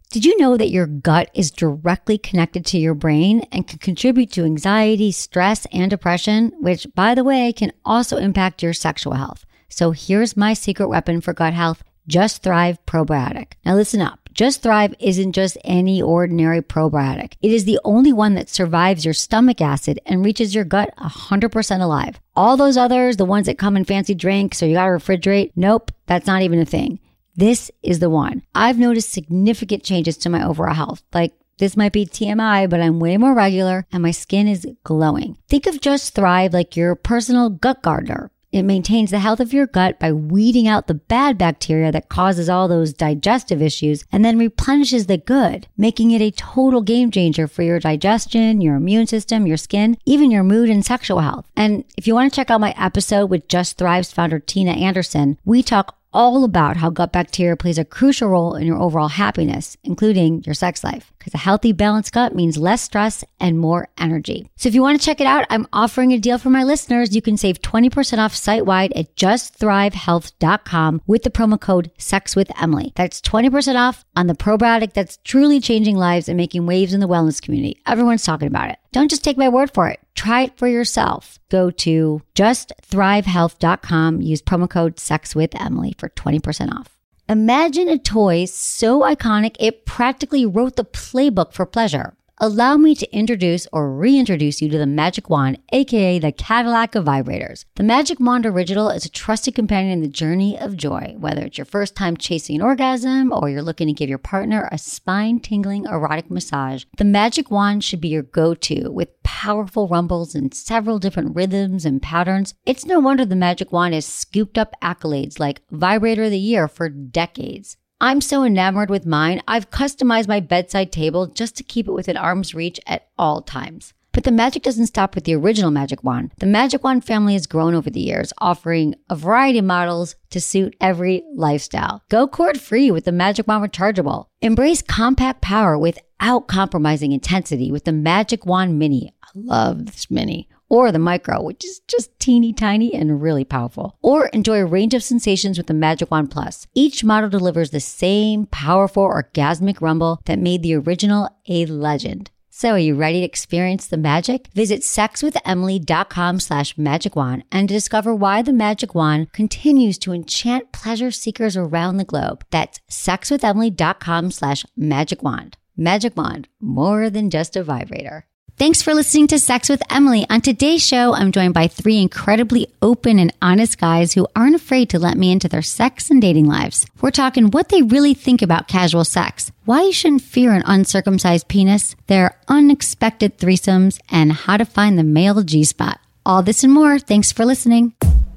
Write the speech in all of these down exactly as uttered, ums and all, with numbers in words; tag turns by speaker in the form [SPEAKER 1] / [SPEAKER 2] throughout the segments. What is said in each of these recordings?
[SPEAKER 1] Did you know that your gut is directly connected to your brain and can contribute to anxiety, stress, and depression, which, by the way, can also impact your sexual health? So here's my secret weapon for gut health, Just Thrive Probiotic. Now listen up. Just Thrive isn't just any ordinary probiotic. It is the only one that survives your stomach acid and reaches your gut one hundred percent alive. All those others, the ones that come in fancy drinks or you gotta refrigerate, nope, that's not even a thing. This is the one. I've noticed significant changes to my overall health. Like, this might be T M I, but I'm way more regular and my skin is glowing. Think of Just Thrive like your personal gut gardener. It maintains the health of your gut by weeding out the bad bacteria that causes all those digestive issues and then replenishes the good, making it a total game changer for your digestion, your immune system, your skin, even your mood and sexual health. And if you want to check out my episode with Just Thrive's founder, Tina Anderson, we talk all about how gut bacteria plays a crucial role in your overall happiness, including your sex life. Because a healthy, balanced gut means less stress and more energy. So if you want to check it out, I'm offering a deal for my listeners. You can save twenty percent off site-wide at just thrive health dot com with the promo code SEXWITHEMILY. That's twenty percent off on the probiotic that's truly changing lives and making waves in the wellness community. Everyone's talking about it. Don't just take my word for it. Try it for yourself. Go to just thrive health dot com. Use promo code SEXWITHEMILY for twenty percent off. Imagine a toy so iconic it practically wrote the playbook for pleasure. Allow me to introduce or reintroduce you to the Magic Wand, aka the Cadillac of vibrators. The Magic Wand Original is a trusted companion in the journey of joy. Whether it's your first time chasing an orgasm or you're looking to give your partner a spine-tingling erotic massage, the Magic Wand should be your go-to with powerful rumbles and several different rhythms and patterns. It's no wonder the Magic Wand has scooped up accolades like Vibrator of the Year for decades. I'm so enamored with mine, I've customized my bedside table just to keep it within arm's reach at all times. But the magic doesn't stop with the original Magic Wand. The Magic Wand family has grown over the years, offering a variety of models to suit every lifestyle. Go cord-free with the Magic Wand Rechargeable. Embrace compact power without compromising intensity with the Magic Wand Mini. I love this Mini. Or the Micro, which is just teeny tiny and really powerful. Or enjoy a range of sensations with the Magic Wand Plus. Each model delivers the same powerful orgasmic rumble that made the original a legend. So are you ready to experience the magic? Visit sexwithemily dot com slash magic wand and discover why the Magic Wand continues to enchant pleasure seekers around the globe. That's sexwithemily dot com slash magic wand. Magic Wand, more than just a vibrator. Thanks for listening to Sex with Emily. On today's show, I'm joined by three incredibly open and honest guys who aren't afraid to let me into their sex and dating lives. We're talking what they really think about casual sex, why you shouldn't fear an uncircumcised penis, their unexpected threesomes, and how to find the male G-spot. All this and more. Thanks for listening.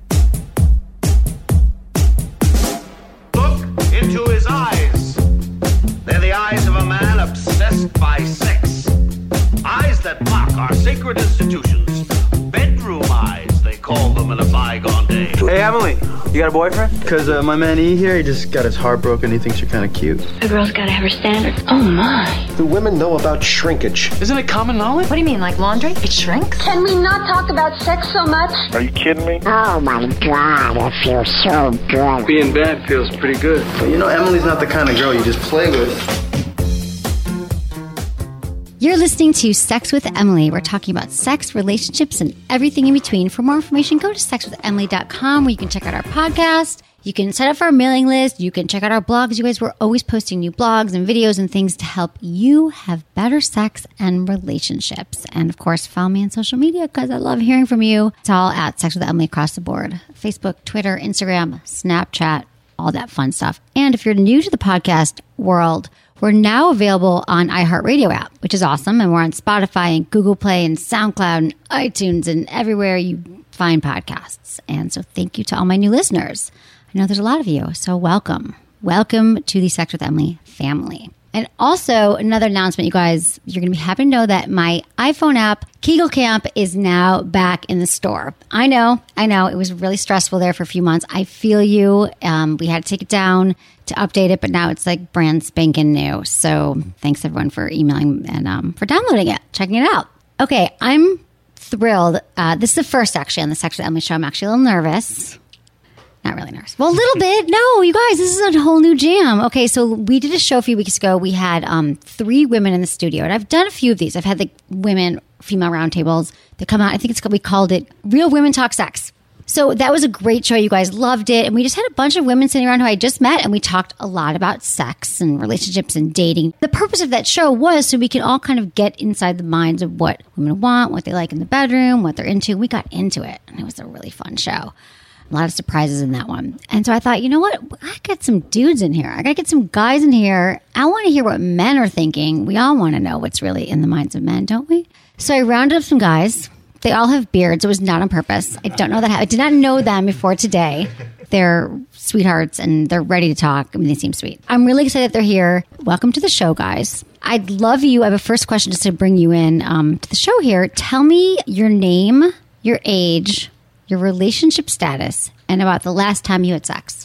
[SPEAKER 2] Look into his eyes. They're the eyes of a man obsessed by sex. Eyes that mock our sacred institutions. Bedroom eyes, they call them in a bygone day.
[SPEAKER 3] Hey, Emily, you got a boyfriend? Because uh, my man E here, he just got his heart broken. He thinks you're kind of cute.
[SPEAKER 4] A girl's got to have her standards. Oh, my.
[SPEAKER 5] Do women know about shrinkage?
[SPEAKER 6] Isn't it common knowledge?
[SPEAKER 4] What do you mean, like laundry? It shrinks?
[SPEAKER 7] Can we not talk about sex so much?
[SPEAKER 8] Are you kidding me?
[SPEAKER 9] Oh, my God, it feels so good.
[SPEAKER 3] Being bad feels pretty good. But you know, Emily's not the kind of girl you just play with.
[SPEAKER 1] You're listening to Sex with Emily. We're talking about sex, relationships, and everything in between. For more information, go to sex with emily dot com where you can check out our podcast. You can sign up for our mailing list. You can check out our blogs. You guys, we're always posting new blogs and videos and things to help you have better sex and relationships. And of course, follow me on social media because I love hearing from you. It's all at Sex with Emily across the board. Facebook, Twitter, Instagram, Snapchat, all that fun stuff. And if you're new to the podcast world, we're now available on iHeartRadio app, which is awesome. And we're on Spotify and Google Play and SoundCloud and iTunes and everywhere you find podcasts. And so thank you to all my new listeners. I know there's a lot of you, so welcome. Welcome to the Sex with Emily family. And also, another announcement, you guys, you're going to be happy to know that my iPhone app, Kegel Camp, is now back in the store. I know, I know, it was really stressful there for a few months. I feel you. Um, we had to take it down to update it, but now it's like brand spanking new. So thanks everyone for emailing and um, for downloading it, checking it out. Okay, I'm thrilled. Uh, this is the first actually on the Sex with Emily show. I'm actually a little nervous. Not really nervous. Well, a little bit. No, you guys, this is a whole new jam. Okay, so we did a show a few weeks ago. We had um, three women in the studio, and I've done a few of these. I've had the women, female roundtables that come out. I think it's we called it Real Women Talk Sex. So that was a great show. You guys loved it. And we just had a bunch of women sitting around who I just met, and we talked a lot about sex and relationships and dating. The purpose of that show was so we can all kind of get inside the minds of what women want, what they like in the bedroom, what they're into. We got into it, and it was a really fun show. A lot of surprises in that one. And so I thought, you know what? I got some dudes in here. I got to get some guys in here. I want to hear what men are thinking. We all want to know what's really in the minds of men, don't we? So I rounded up some guys. They all have beards. It was not on purpose. I don't know that. I did not know them before today. They're sweethearts and they're ready to talk. I mean, they seem sweet. I'm really excited that they're here. Welcome to the show, guys. I'd love you. I have a first question just to bring you in um, to the show here. Tell me your name, your age, your relationship status, and about the last time you had sex.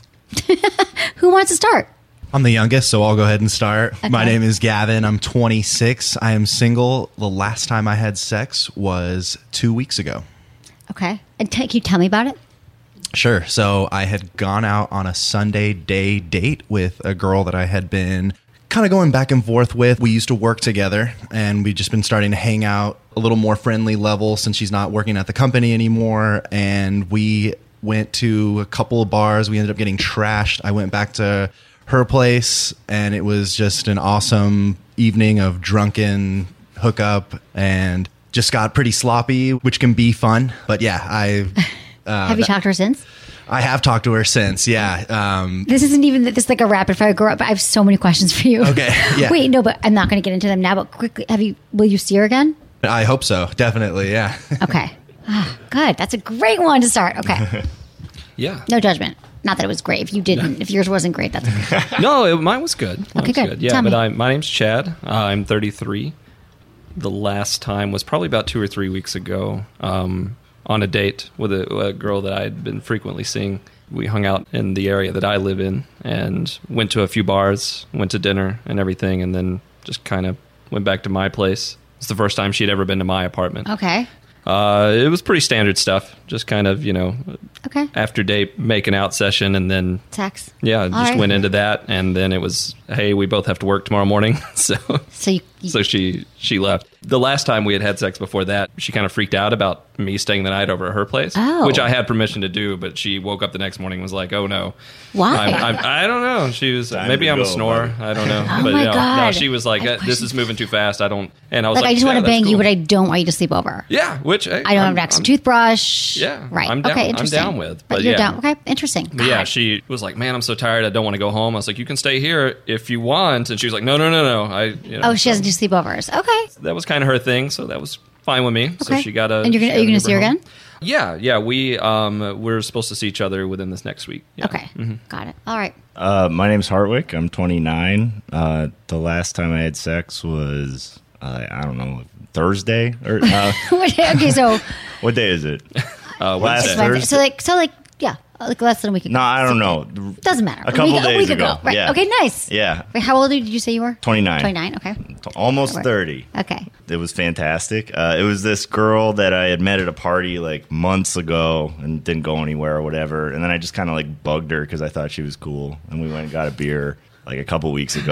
[SPEAKER 1] Who wants to start?
[SPEAKER 6] I'm the youngest, so I'll go ahead and start.
[SPEAKER 1] Okay.
[SPEAKER 6] My name is Gavin. I'm twenty-six. I am single. The last time I had sex was two weeks ago.
[SPEAKER 1] Okay. And t- can you tell me about it?
[SPEAKER 6] Sure. So I had gone out on a Sunday day date with a girl that I had been kind of going back and forth with. We used to work together, and we've just been starting to hang out a little more friendly level since she's not working at the company anymore. And we went to a couple of bars. We ended up getting trashed. I went back to her place, and it was just an awesome evening of drunken hookup and just got pretty sloppy, which can be fun. But yeah, I... Uh,
[SPEAKER 1] have you talked to her since?
[SPEAKER 6] I have talked to her since, yeah. Um,
[SPEAKER 1] this isn't even this is like a rapid fire girl. But I have so many questions for you.
[SPEAKER 6] Okay, yeah.
[SPEAKER 1] Wait, no, but I'm not going to get into them now. But quickly, have you? Will you see her again?
[SPEAKER 6] I hope so. Definitely, yeah.
[SPEAKER 1] Okay. Oh, good. That's a great one to start. Okay.
[SPEAKER 8] Yeah.
[SPEAKER 1] No judgment. Not that it was great. If you didn't, if yours wasn't great, that's okay.
[SPEAKER 8] No, it, mine was good. Mine
[SPEAKER 1] Okay,
[SPEAKER 8] was
[SPEAKER 1] good.
[SPEAKER 8] good. Yeah,
[SPEAKER 1] Tell
[SPEAKER 8] but
[SPEAKER 1] me.
[SPEAKER 8] I, my name's Chad. Uh, I'm thirty-three. The last time was probably about two or three weeks ago. Um, on a date with a, a girl that I had been frequently seeing. We hung out in the area that I live in and went to a few bars, went to dinner and everything, and then just kind of went back to my place. It's the first time she'd ever been to my apartment.
[SPEAKER 1] Okay.
[SPEAKER 8] Uh, it was pretty standard stuff. Just kind of, you know,
[SPEAKER 1] Okay.
[SPEAKER 8] after date making out session, and then
[SPEAKER 1] Sex.
[SPEAKER 8] yeah,
[SPEAKER 1] All
[SPEAKER 8] just
[SPEAKER 1] right.
[SPEAKER 8] went into that, and then it was, hey, we both have to work tomorrow morning, so
[SPEAKER 1] So you, you
[SPEAKER 8] so she she left. The last time we had had sex before that, she kind of freaked out about me staying the night over at her place,
[SPEAKER 1] Oh.
[SPEAKER 8] which I had permission to do, but she woke up the next morning and was like, oh no.
[SPEAKER 1] Why?
[SPEAKER 8] I'm, I'm, I don't know. She was,
[SPEAKER 5] Time
[SPEAKER 8] maybe
[SPEAKER 5] to
[SPEAKER 8] I'm a
[SPEAKER 5] go,
[SPEAKER 8] snorer.
[SPEAKER 5] buddy.
[SPEAKER 8] I don't know.
[SPEAKER 1] Oh
[SPEAKER 8] but
[SPEAKER 1] my
[SPEAKER 8] no, no,
[SPEAKER 1] God.
[SPEAKER 8] she was like,
[SPEAKER 1] I have
[SPEAKER 8] uh, this is
[SPEAKER 1] questions.
[SPEAKER 8] moving too fast. I don't, and I was
[SPEAKER 1] like,
[SPEAKER 8] like,
[SPEAKER 1] I just
[SPEAKER 8] yeah,
[SPEAKER 1] want to
[SPEAKER 8] that's
[SPEAKER 1] bang you,
[SPEAKER 8] cool.
[SPEAKER 1] but I don't want you to sleep over.
[SPEAKER 8] Yeah, which hey,
[SPEAKER 1] I don't
[SPEAKER 8] I'm-
[SPEAKER 1] have an extra
[SPEAKER 8] I'm-
[SPEAKER 1] toothbrush.
[SPEAKER 8] Yeah,
[SPEAKER 1] Right.
[SPEAKER 8] I'm down-
[SPEAKER 1] okay.
[SPEAKER 8] I'm
[SPEAKER 1] Interesting.
[SPEAKER 8] down with,
[SPEAKER 1] But,
[SPEAKER 8] but
[SPEAKER 1] you're
[SPEAKER 8] yeah.
[SPEAKER 1] down. Okay. Interesting.
[SPEAKER 8] But yeah,
[SPEAKER 1] God.
[SPEAKER 8] she was like, "Man, I'm so tired. I don't want to go home." I was like, "You can stay here if you want." And she was like, "No, no, no, no." I, you know,
[SPEAKER 1] Oh, she
[SPEAKER 8] so
[SPEAKER 1] doesn't do sleepovers. Okay.
[SPEAKER 8] That was kind of her thing, so that was fine with me. So
[SPEAKER 1] Okay.
[SPEAKER 8] she got a.
[SPEAKER 1] And you're gonna-
[SPEAKER 8] she
[SPEAKER 1] are you
[SPEAKER 8] got
[SPEAKER 1] gonna see her
[SPEAKER 8] Uber home.
[SPEAKER 1] again?
[SPEAKER 8] Yeah, yeah. We um we're supposed to see each other within this next week. Yeah.
[SPEAKER 1] Okay. Got it. All right.
[SPEAKER 10] Uh, my name's Hartwick. I'm twenty-nine. Uh, the last time I had sex was, uh, I don't know, Thursday? Or uh,
[SPEAKER 1] okay. So
[SPEAKER 10] what day is it?
[SPEAKER 8] Uh,
[SPEAKER 10] Last
[SPEAKER 8] Wednesday.
[SPEAKER 10] Thursday.
[SPEAKER 1] so like so like yeah like less than a week ago.
[SPEAKER 10] No, I don't know.
[SPEAKER 1] Doesn't matter.
[SPEAKER 10] A couple
[SPEAKER 1] week,
[SPEAKER 10] days
[SPEAKER 1] a week
[SPEAKER 10] ago.
[SPEAKER 1] ago. Right.
[SPEAKER 10] Yeah.
[SPEAKER 1] Okay. Nice.
[SPEAKER 10] Yeah,
[SPEAKER 1] Wait, how old did you say you were?
[SPEAKER 10] twenty-nine.
[SPEAKER 1] Twenty-nine. Okay.
[SPEAKER 10] Almost
[SPEAKER 1] That works.
[SPEAKER 10] thirty.
[SPEAKER 1] Okay.
[SPEAKER 10] It was fantastic. Uh, it was this girl that I had met at a party like months ago and didn't go anywhere or whatever. And then I just kind of like bugged her because I thought she was cool. And we went and got a beer like a couple weeks ago.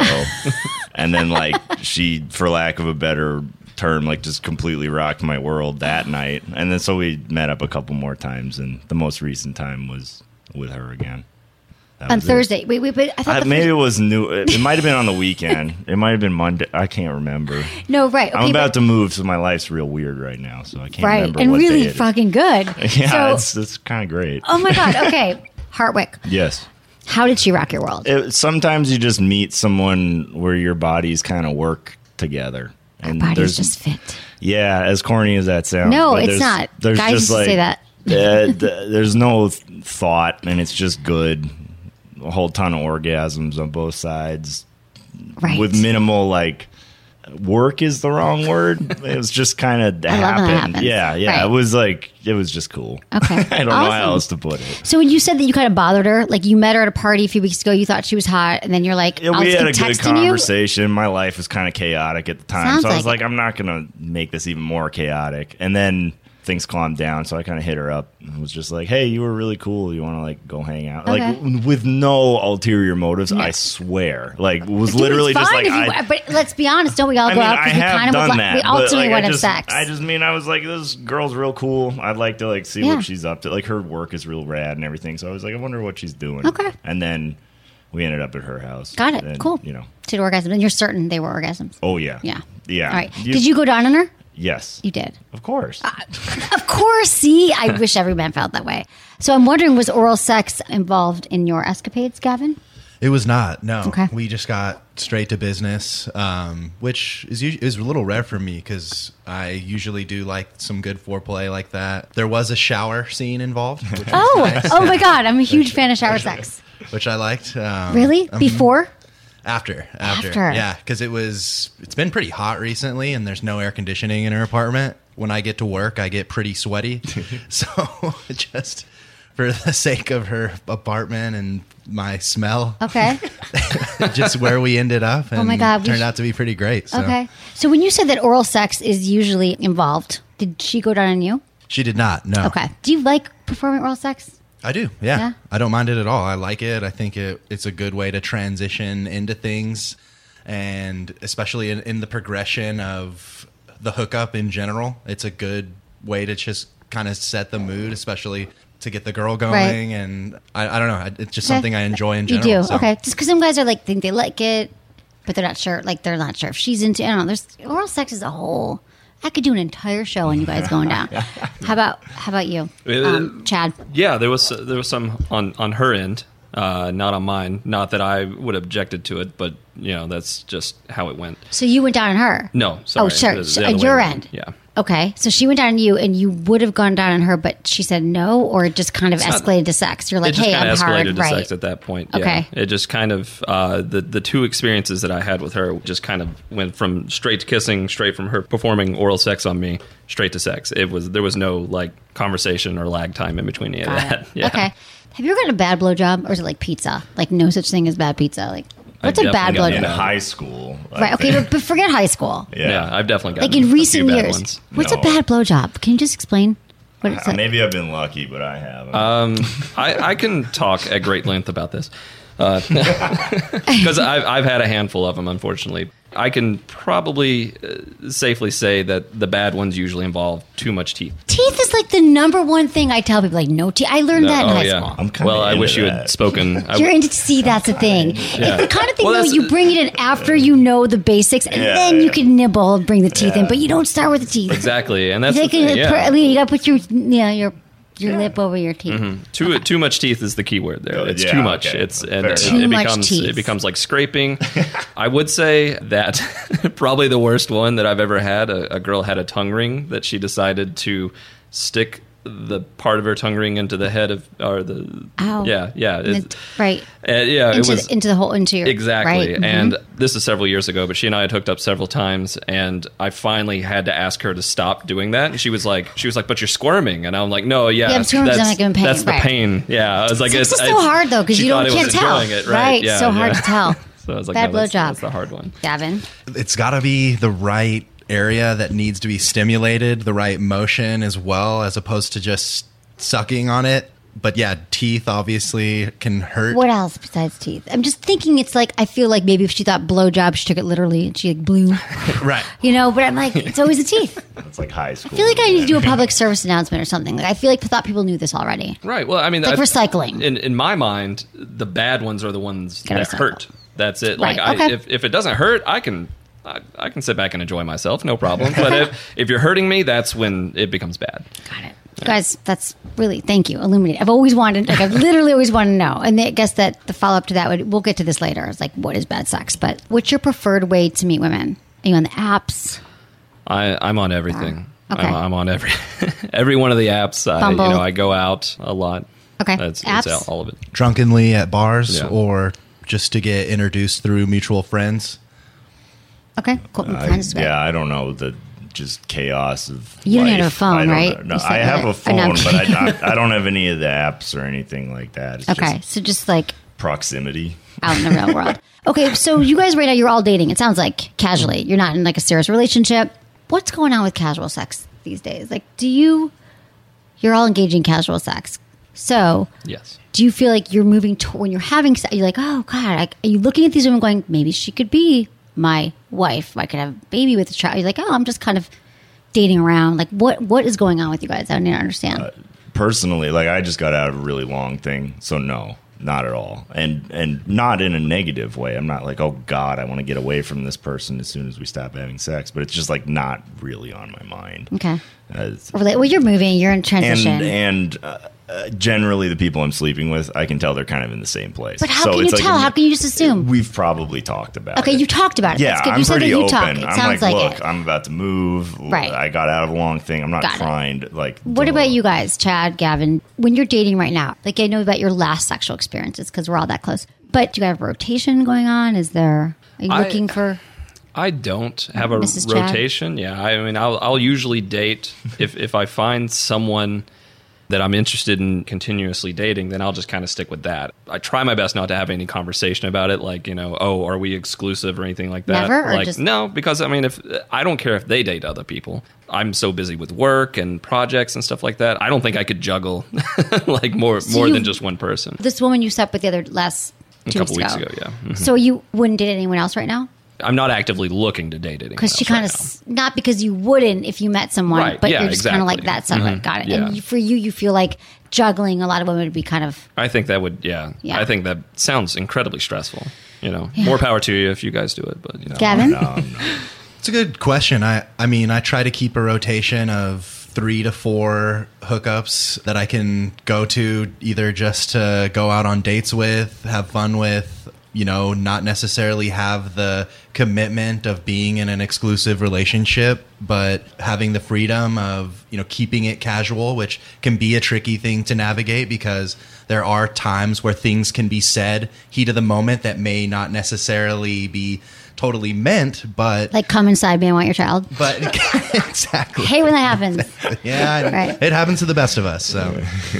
[SPEAKER 10] And then like she, for lack of a better term, like just completely rocked my world that night. And then so we met up a couple more times. And the most recent time was with her again. That
[SPEAKER 1] On
[SPEAKER 10] was it.
[SPEAKER 1] Thursday. Wait, wait, but I thought
[SPEAKER 10] I,
[SPEAKER 1] the
[SPEAKER 10] maybe
[SPEAKER 1] first-
[SPEAKER 10] it was new. It, it might have been on the weekend. It might have been Monday. I can't remember.
[SPEAKER 1] no, right. Okay,
[SPEAKER 10] I'm about
[SPEAKER 1] but,
[SPEAKER 10] to move, so my life's real weird right now. So I can't
[SPEAKER 1] right,
[SPEAKER 10] remember
[SPEAKER 1] and
[SPEAKER 10] what
[SPEAKER 1] really
[SPEAKER 10] day it is.
[SPEAKER 1] fucking good.
[SPEAKER 10] Yeah,
[SPEAKER 1] So,
[SPEAKER 10] it's it's kind of great.
[SPEAKER 1] oh my god. Okay, Hartwick.
[SPEAKER 10] Yes.
[SPEAKER 1] How did she rock your world?
[SPEAKER 10] It, sometimes you just meet someone where your bodies kind of work together.
[SPEAKER 1] Our
[SPEAKER 10] And
[SPEAKER 1] bodies
[SPEAKER 10] there's-
[SPEAKER 1] just fit.
[SPEAKER 10] Yeah, as corny as that sounds.
[SPEAKER 1] No,
[SPEAKER 10] but
[SPEAKER 1] it's
[SPEAKER 10] there's-
[SPEAKER 1] not.
[SPEAKER 10] There's
[SPEAKER 1] Guys
[SPEAKER 10] just
[SPEAKER 1] used to
[SPEAKER 10] like,
[SPEAKER 1] say that.
[SPEAKER 10] uh, th- there's no th- thought, and it's just good. A whole ton of orgasms on both sides.
[SPEAKER 1] Right.
[SPEAKER 10] With minimal like work is the wrong word. It was just kind of
[SPEAKER 1] I love when that
[SPEAKER 10] happened.
[SPEAKER 1] happens.
[SPEAKER 10] Yeah, yeah.
[SPEAKER 1] Right.
[SPEAKER 10] It was like it was just cool.
[SPEAKER 1] Okay.
[SPEAKER 10] I don't know how
[SPEAKER 1] Awesome.
[SPEAKER 10] else to put it.
[SPEAKER 1] So when you said that you kind of bothered her, like you met her at a party a few weeks ago, you thought she was hot, and then you're like,
[SPEAKER 10] Yeah,
[SPEAKER 1] I'll
[SPEAKER 10] we
[SPEAKER 1] just
[SPEAKER 10] had a
[SPEAKER 1] keep
[SPEAKER 10] good
[SPEAKER 1] texting you.
[SPEAKER 10] conversation. My life was kind of chaotic at the time,
[SPEAKER 1] Sounds
[SPEAKER 10] so I was
[SPEAKER 1] like
[SPEAKER 10] like, I'm not gonna make this even more chaotic. And then things calmed down, so I kind of hit her up and was just like, "Hey, you were really cool. You want to like go hang out?"
[SPEAKER 1] Okay.
[SPEAKER 10] Like with no ulterior motives. No. I swear, like was
[SPEAKER 1] Dude,
[SPEAKER 10] literally
[SPEAKER 1] it's
[SPEAKER 10] just
[SPEAKER 1] fine
[SPEAKER 10] like.
[SPEAKER 1] if you,
[SPEAKER 10] I,
[SPEAKER 1] but let's be honest, don't we all
[SPEAKER 10] I
[SPEAKER 1] go
[SPEAKER 10] mean,
[SPEAKER 1] out
[SPEAKER 10] I
[SPEAKER 1] because we
[SPEAKER 10] have
[SPEAKER 1] kind of
[SPEAKER 10] done
[SPEAKER 1] would
[SPEAKER 10] that,
[SPEAKER 1] like, we
[SPEAKER 10] but,
[SPEAKER 1] ultimately
[SPEAKER 10] like,
[SPEAKER 1] want
[SPEAKER 10] I
[SPEAKER 1] to have
[SPEAKER 10] just,
[SPEAKER 1] sex.
[SPEAKER 10] I just mean I was like, this girl's real cool. I'd like to like see
[SPEAKER 1] Yeah.
[SPEAKER 10] what she's up to. Like her work is real rad and everything. So I was like, I wonder what she's doing.
[SPEAKER 1] Okay.
[SPEAKER 10] And then we ended up at her house.
[SPEAKER 1] Got it.
[SPEAKER 10] And,
[SPEAKER 1] cool.
[SPEAKER 10] You know.
[SPEAKER 1] Two orgasms, and you're certain they were orgasms.
[SPEAKER 10] Oh yeah.
[SPEAKER 1] Yeah.
[SPEAKER 10] Yeah.
[SPEAKER 1] All right. Did you go down on her?
[SPEAKER 10] Yes.
[SPEAKER 1] You did.
[SPEAKER 10] Of course.
[SPEAKER 1] Uh, of course. See, I wish every man felt that way. So I'm wondering, was oral sex involved in your escapades, Gavin?
[SPEAKER 6] It was not. No.
[SPEAKER 1] Okay.
[SPEAKER 6] We just got straight to business, um, which is us- is a little rare for me because I usually do like some good foreplay like that. There was a shower scene involved. Which was
[SPEAKER 1] Oh,
[SPEAKER 6] nice.
[SPEAKER 1] oh my God! I'm a huge fan of shower sex.
[SPEAKER 6] Which I liked. Um,
[SPEAKER 1] Really?
[SPEAKER 6] um,
[SPEAKER 1] Before?
[SPEAKER 6] After, after,
[SPEAKER 1] After.
[SPEAKER 6] yeah, because it was. It's been pretty hot recently, and there's no air conditioning in her apartment. When I get to work, I get pretty sweaty. So just for the sake of her apartment and my smell,
[SPEAKER 1] Okay.
[SPEAKER 6] just where we ended up, and
[SPEAKER 1] Oh my God, we
[SPEAKER 6] turned
[SPEAKER 1] sh-
[SPEAKER 6] out to be pretty great. So.
[SPEAKER 1] Okay. So when you said that oral sex is usually involved, did she go down on you?
[SPEAKER 6] She did not. No.
[SPEAKER 1] Okay. Do you like performing oral sex?
[SPEAKER 6] I do. Yeah.
[SPEAKER 1] Yeah?
[SPEAKER 6] I don't mind it at all. I like it. I think it, it's a good way to transition into things, and especially in, in the progression of the hookup in general. It's a good way to just kind of set the mood, especially to get the girl going.
[SPEAKER 1] Right.
[SPEAKER 6] And I, I don't know. It's just
[SPEAKER 1] Okay.
[SPEAKER 6] something I enjoy in
[SPEAKER 1] You
[SPEAKER 6] general.
[SPEAKER 1] do.
[SPEAKER 6] so.
[SPEAKER 1] Okay. Just because some guys are like, think they like it, but they're not sure. Like, they're not sure if she's into I don't know. There's oral sex is a whole. I could do an entire show on you guys going down. How about how about you, um, Chad?
[SPEAKER 8] Yeah, there was there was some on, on her end, uh, not on mine. Not that I would have objected to it, but you know that's just how it went.
[SPEAKER 1] So you went down on her?
[SPEAKER 8] No, sorry.
[SPEAKER 1] Oh, sure.
[SPEAKER 8] The-
[SPEAKER 1] So
[SPEAKER 8] the
[SPEAKER 1] at
[SPEAKER 8] other
[SPEAKER 1] your
[SPEAKER 8] way around.
[SPEAKER 1] end?
[SPEAKER 8] Yeah.
[SPEAKER 1] Okay. So she went down on you, and you would have gone down on her, but she said no, or it just kind of
[SPEAKER 8] It's not-
[SPEAKER 1] escalated to sex. You're like,
[SPEAKER 8] it just
[SPEAKER 1] hey,
[SPEAKER 8] kind
[SPEAKER 1] I'm
[SPEAKER 8] of escalated
[SPEAKER 1] hard,
[SPEAKER 8] to
[SPEAKER 1] right?
[SPEAKER 8] sex at that point. Yeah.
[SPEAKER 1] Okay.
[SPEAKER 8] It just kind of uh, the the two experiences that I had with her just kind of went from straight to kissing, straight from her performing oral sex on me, straight to sex. It was there was no like conversation or lag time in between any of
[SPEAKER 1] Got
[SPEAKER 8] that.
[SPEAKER 1] it.
[SPEAKER 8] Yeah.
[SPEAKER 1] Okay. Have you ever gotten a bad blowjob, or is it like pizza? Like no such thing as bad pizza. Like what's
[SPEAKER 8] I've
[SPEAKER 1] a bad
[SPEAKER 8] definitely
[SPEAKER 10] In
[SPEAKER 8] gotten
[SPEAKER 1] blowjob?
[SPEAKER 8] that.
[SPEAKER 10] high school. I
[SPEAKER 1] Right. Okay,
[SPEAKER 10] think.
[SPEAKER 1] but, but forget high school.
[SPEAKER 10] Yeah.
[SPEAKER 8] Yeah, I've definitely gotten
[SPEAKER 1] Like in
[SPEAKER 8] a few
[SPEAKER 1] recent
[SPEAKER 8] bad
[SPEAKER 1] years,
[SPEAKER 8] ones.
[SPEAKER 1] what's
[SPEAKER 10] No.
[SPEAKER 1] a bad blowjob? Can you just explain what it's
[SPEAKER 10] Uh,
[SPEAKER 1] like?
[SPEAKER 10] Maybe I've been lucky, but I haven't.
[SPEAKER 8] Um, I, I can talk at great length about this because I've, I've had a handful of them, unfortunately. I can probably uh, safely say that the bad ones usually involve too much teeth.
[SPEAKER 1] Teeth is like the number one thing I tell people. Like no teeth. I learned
[SPEAKER 8] No,
[SPEAKER 1] that in
[SPEAKER 8] oh,
[SPEAKER 1] high
[SPEAKER 8] yeah.
[SPEAKER 1] school.
[SPEAKER 10] I'm kinda
[SPEAKER 8] Well, I
[SPEAKER 10] into
[SPEAKER 8] wish you had
[SPEAKER 10] that.
[SPEAKER 8] spoken. I,
[SPEAKER 1] You're into see that's the thing.
[SPEAKER 8] Yeah.
[SPEAKER 1] It's the kind of thing
[SPEAKER 8] Well,
[SPEAKER 1] though
[SPEAKER 8] that's-
[SPEAKER 1] you bring it in after you know the basics, and
[SPEAKER 10] Yeah,
[SPEAKER 1] then you
[SPEAKER 10] yeah.
[SPEAKER 1] can nibble, bring the teeth in,
[SPEAKER 10] Yeah.
[SPEAKER 1] but you don't start with the teeth.
[SPEAKER 8] exactly, and that's
[SPEAKER 1] You
[SPEAKER 8] the
[SPEAKER 1] take
[SPEAKER 8] thing,
[SPEAKER 1] a-
[SPEAKER 8] yeah.
[SPEAKER 1] per- you gotta put your you know, your your lip over your teeth.
[SPEAKER 8] Too too much teeth is the key word there.
[SPEAKER 10] Oh,
[SPEAKER 8] It's
[SPEAKER 10] yeah,
[SPEAKER 8] too much.
[SPEAKER 10] okay.
[SPEAKER 8] It's
[SPEAKER 10] Fair
[SPEAKER 8] and
[SPEAKER 10] enough.
[SPEAKER 8] it,
[SPEAKER 1] Too
[SPEAKER 8] it
[SPEAKER 1] much
[SPEAKER 8] becomes
[SPEAKER 1] teeth.
[SPEAKER 8] it becomes like scraping. I would say that probably the worst one that I've ever had. A, a girl had a tongue ring that she decided to stick the part of her tongue ring into the head of or the
[SPEAKER 1] Ow.
[SPEAKER 8] yeah yeah it-
[SPEAKER 1] It's- right.
[SPEAKER 8] uh, yeah it
[SPEAKER 1] Into,
[SPEAKER 8] was
[SPEAKER 1] the, into the whole into your
[SPEAKER 8] exactly
[SPEAKER 1] right? Mhm.
[SPEAKER 8] and this is several years ago, but she and I had hooked up several times, and I finally had to ask her to stop doing that, and she was like she was like but you're squirming, and I'm like no yeah,
[SPEAKER 1] Yeah, I'm squirming 'cause I'm
[SPEAKER 8] that's,
[SPEAKER 1] like in pain,
[SPEAKER 8] that's the
[SPEAKER 1] right.
[SPEAKER 8] pain. Yeah, I was like
[SPEAKER 1] Sex
[SPEAKER 8] it's,
[SPEAKER 1] is so
[SPEAKER 8] it's-
[SPEAKER 1] hard though because
[SPEAKER 8] she
[SPEAKER 1] you don't
[SPEAKER 8] thought I
[SPEAKER 1] can't
[SPEAKER 8] was
[SPEAKER 1] tell.
[SPEAKER 8] enjoying it,
[SPEAKER 1] right,
[SPEAKER 8] yeah,
[SPEAKER 1] so hard
[SPEAKER 8] yeah.
[SPEAKER 1] to tell.
[SPEAKER 8] So I was like,
[SPEAKER 1] Bad
[SPEAKER 8] no, that's,
[SPEAKER 1] blowjob.
[SPEAKER 8] that's the hard one.
[SPEAKER 1] Gavin.
[SPEAKER 6] It's got to be the right area that needs to be stimulated, the right motion as well, as opposed to just sucking on it. But yeah, teeth obviously can hurt.
[SPEAKER 1] What else besides teeth? I'm just thinking. It's like I feel like maybe if she thought blowjob, she took it literally and she like blew.
[SPEAKER 6] Right.
[SPEAKER 1] You know, but I'm like, it's always the teeth.
[SPEAKER 10] It's like high school.
[SPEAKER 1] I feel like I need to do a public service announcement or something. Like I feel like I thought people knew this already.
[SPEAKER 8] Right. Well, I mean,
[SPEAKER 1] Like
[SPEAKER 8] I-
[SPEAKER 1] recycling.
[SPEAKER 8] In in my mind, the bad ones are the ones
[SPEAKER 1] Gotta
[SPEAKER 8] that
[SPEAKER 1] recycle.
[SPEAKER 8] hurt. That's it. Like,
[SPEAKER 1] Right,
[SPEAKER 8] I,
[SPEAKER 1] okay.
[SPEAKER 8] if if it doesn't hurt, I can. I, I can sit back and enjoy myself, no problem. But if, if you're hurting me, that's when it becomes bad.
[SPEAKER 1] Got it. Guys, that's really, thank you. Illuminate. I've always wanted, like, I've literally always wanted to know. And I guess that the follow up to that would, we'll get to this later. It's like, what is bad sex? But what's your preferred way to meet women? Are you on the apps?
[SPEAKER 8] I, I'm on everything.
[SPEAKER 1] Okay.
[SPEAKER 8] I'm, I'm on every every one of the apps. I, you
[SPEAKER 1] Bumble.
[SPEAKER 8] know, I go out a lot.
[SPEAKER 1] Okay.
[SPEAKER 8] That's,
[SPEAKER 1] Apps?
[SPEAKER 8] that's all of it.
[SPEAKER 6] Drunkenly at bars
[SPEAKER 8] Yeah.
[SPEAKER 6] or just to get introduced through mutual friends.
[SPEAKER 1] Okay, cool.
[SPEAKER 10] I,
[SPEAKER 1] Friends, great.
[SPEAKER 10] yeah, I don't know the just chaos of.
[SPEAKER 1] You don't
[SPEAKER 10] life.
[SPEAKER 1] have a phone,
[SPEAKER 10] I don't
[SPEAKER 1] right?
[SPEAKER 10] know. No,
[SPEAKER 1] You said
[SPEAKER 10] I have
[SPEAKER 1] that.
[SPEAKER 10] a phone,
[SPEAKER 1] Oh, no.
[SPEAKER 10] but I, I, I don't have any of the apps or anything like that. It's
[SPEAKER 1] Okay,
[SPEAKER 10] just
[SPEAKER 1] so just like
[SPEAKER 10] proximity.
[SPEAKER 1] out in the real world. Okay, so you guys right now, you're all dating. It sounds like casually. You're not in like a serious relationship. What's going on with casual sex these days? Like, do you, you're all engaging in casual sex. So
[SPEAKER 8] yes.
[SPEAKER 1] Do you feel like you're moving to, when you're having sex, you're like, oh God, like, are you looking at these women going, maybe she could be my wife. I could have a baby with a child. You're like, oh, I'm just kind of dating around. Like, what what is going on with you guys? I don't even understand.
[SPEAKER 10] Uh, personally, like, I just got out of a really long thing, so no, not at all, and and not in a negative way. I'm not like, oh God, I want to get away from this person as soon as we stop having sex. But it's just like not really on my mind.
[SPEAKER 1] Okay.
[SPEAKER 10] Uh,
[SPEAKER 1] well, you're moving. You're in transition.
[SPEAKER 10] And, and uh, uh, generally, the people I'm sleeping with, I can tell they're kind of in the same place.
[SPEAKER 1] But how
[SPEAKER 10] so
[SPEAKER 1] can you
[SPEAKER 10] it's
[SPEAKER 1] tell?
[SPEAKER 10] Like,
[SPEAKER 1] how can you just assume?
[SPEAKER 10] We've probably talked about
[SPEAKER 1] okay,
[SPEAKER 10] it.
[SPEAKER 1] Okay, you talked about it.
[SPEAKER 10] Yeah,
[SPEAKER 1] That's good.
[SPEAKER 10] I'm
[SPEAKER 1] You said
[SPEAKER 10] pretty
[SPEAKER 1] that you
[SPEAKER 10] open.
[SPEAKER 1] talk. It
[SPEAKER 10] I'm
[SPEAKER 1] sounds
[SPEAKER 10] like,
[SPEAKER 1] like
[SPEAKER 10] look,
[SPEAKER 1] it.
[SPEAKER 10] I'm about to move.
[SPEAKER 1] Right.
[SPEAKER 10] I got out of a long thing. I'm not
[SPEAKER 1] got
[SPEAKER 10] trying to, like...
[SPEAKER 1] What
[SPEAKER 10] duh.
[SPEAKER 1] about you guys, Chad, Gavin? When you're dating right now, like I know about your last sexual experiences because we're all that close. But do you have a rotation going on? Is there... Are you
[SPEAKER 8] I,
[SPEAKER 1] looking for...
[SPEAKER 8] I don't have a
[SPEAKER 1] Missus Chad?
[SPEAKER 8] rotation. Yeah, I mean, I'll, I'll usually date if if I find someone that I'm interested in continuously dating, then I'll just kind of stick with that. I try my best not to have any conversation about it, like, you know, oh, are we exclusive or anything like that?
[SPEAKER 1] Never? Or
[SPEAKER 8] like,
[SPEAKER 1] just...
[SPEAKER 8] no, because I mean, if I don't care if they date other people. I'm so busy with work and projects and stuff like that. I don't think I could juggle like more
[SPEAKER 1] So
[SPEAKER 8] more
[SPEAKER 1] you-
[SPEAKER 8] than just one person.
[SPEAKER 1] This woman you slept with the other last
[SPEAKER 8] A
[SPEAKER 1] two
[SPEAKER 8] couple
[SPEAKER 1] weeks
[SPEAKER 8] weeks
[SPEAKER 1] ago.
[SPEAKER 8] ago, yeah. Mhm.
[SPEAKER 1] So you wouldn't date anyone else right now?
[SPEAKER 8] I'm not actively looking to date anyone
[SPEAKER 1] Because she
[SPEAKER 8] else
[SPEAKER 1] kind
[SPEAKER 8] right
[SPEAKER 1] of,
[SPEAKER 8] now.
[SPEAKER 1] not because you wouldn't if you met someone,
[SPEAKER 8] Right,
[SPEAKER 1] but
[SPEAKER 8] yeah,
[SPEAKER 1] you're just kind of like
[SPEAKER 8] exactly.
[SPEAKER 1] that. Sounds
[SPEAKER 8] Mhm,
[SPEAKER 1] like, got it.
[SPEAKER 8] yeah.
[SPEAKER 1] And you, for you, you feel like juggling a lot of women would be kind of,
[SPEAKER 8] I think that would, yeah.
[SPEAKER 1] Yeah.
[SPEAKER 8] I think that sounds incredibly stressful. You know,
[SPEAKER 1] Yeah.
[SPEAKER 8] more power to you if you guys do it. But you know,
[SPEAKER 1] Gavin?
[SPEAKER 10] No, no.
[SPEAKER 6] It's a good question. I, I mean, I try to keep a rotation of three to four hookups that I can go to either just to go out on dates with, have fun with, you know, not necessarily have the commitment of being in an exclusive relationship, but having the freedom of, you know, keeping it casual, which can be a tricky thing to navigate because there are times where things can be said, heat of the moment, that may not necessarily be totally meant, but
[SPEAKER 1] like, come inside me, I want your child.
[SPEAKER 6] but exactly.
[SPEAKER 1] Hate when that happens.
[SPEAKER 6] Yeah,
[SPEAKER 1] Right.
[SPEAKER 6] it happens to the best of us. So,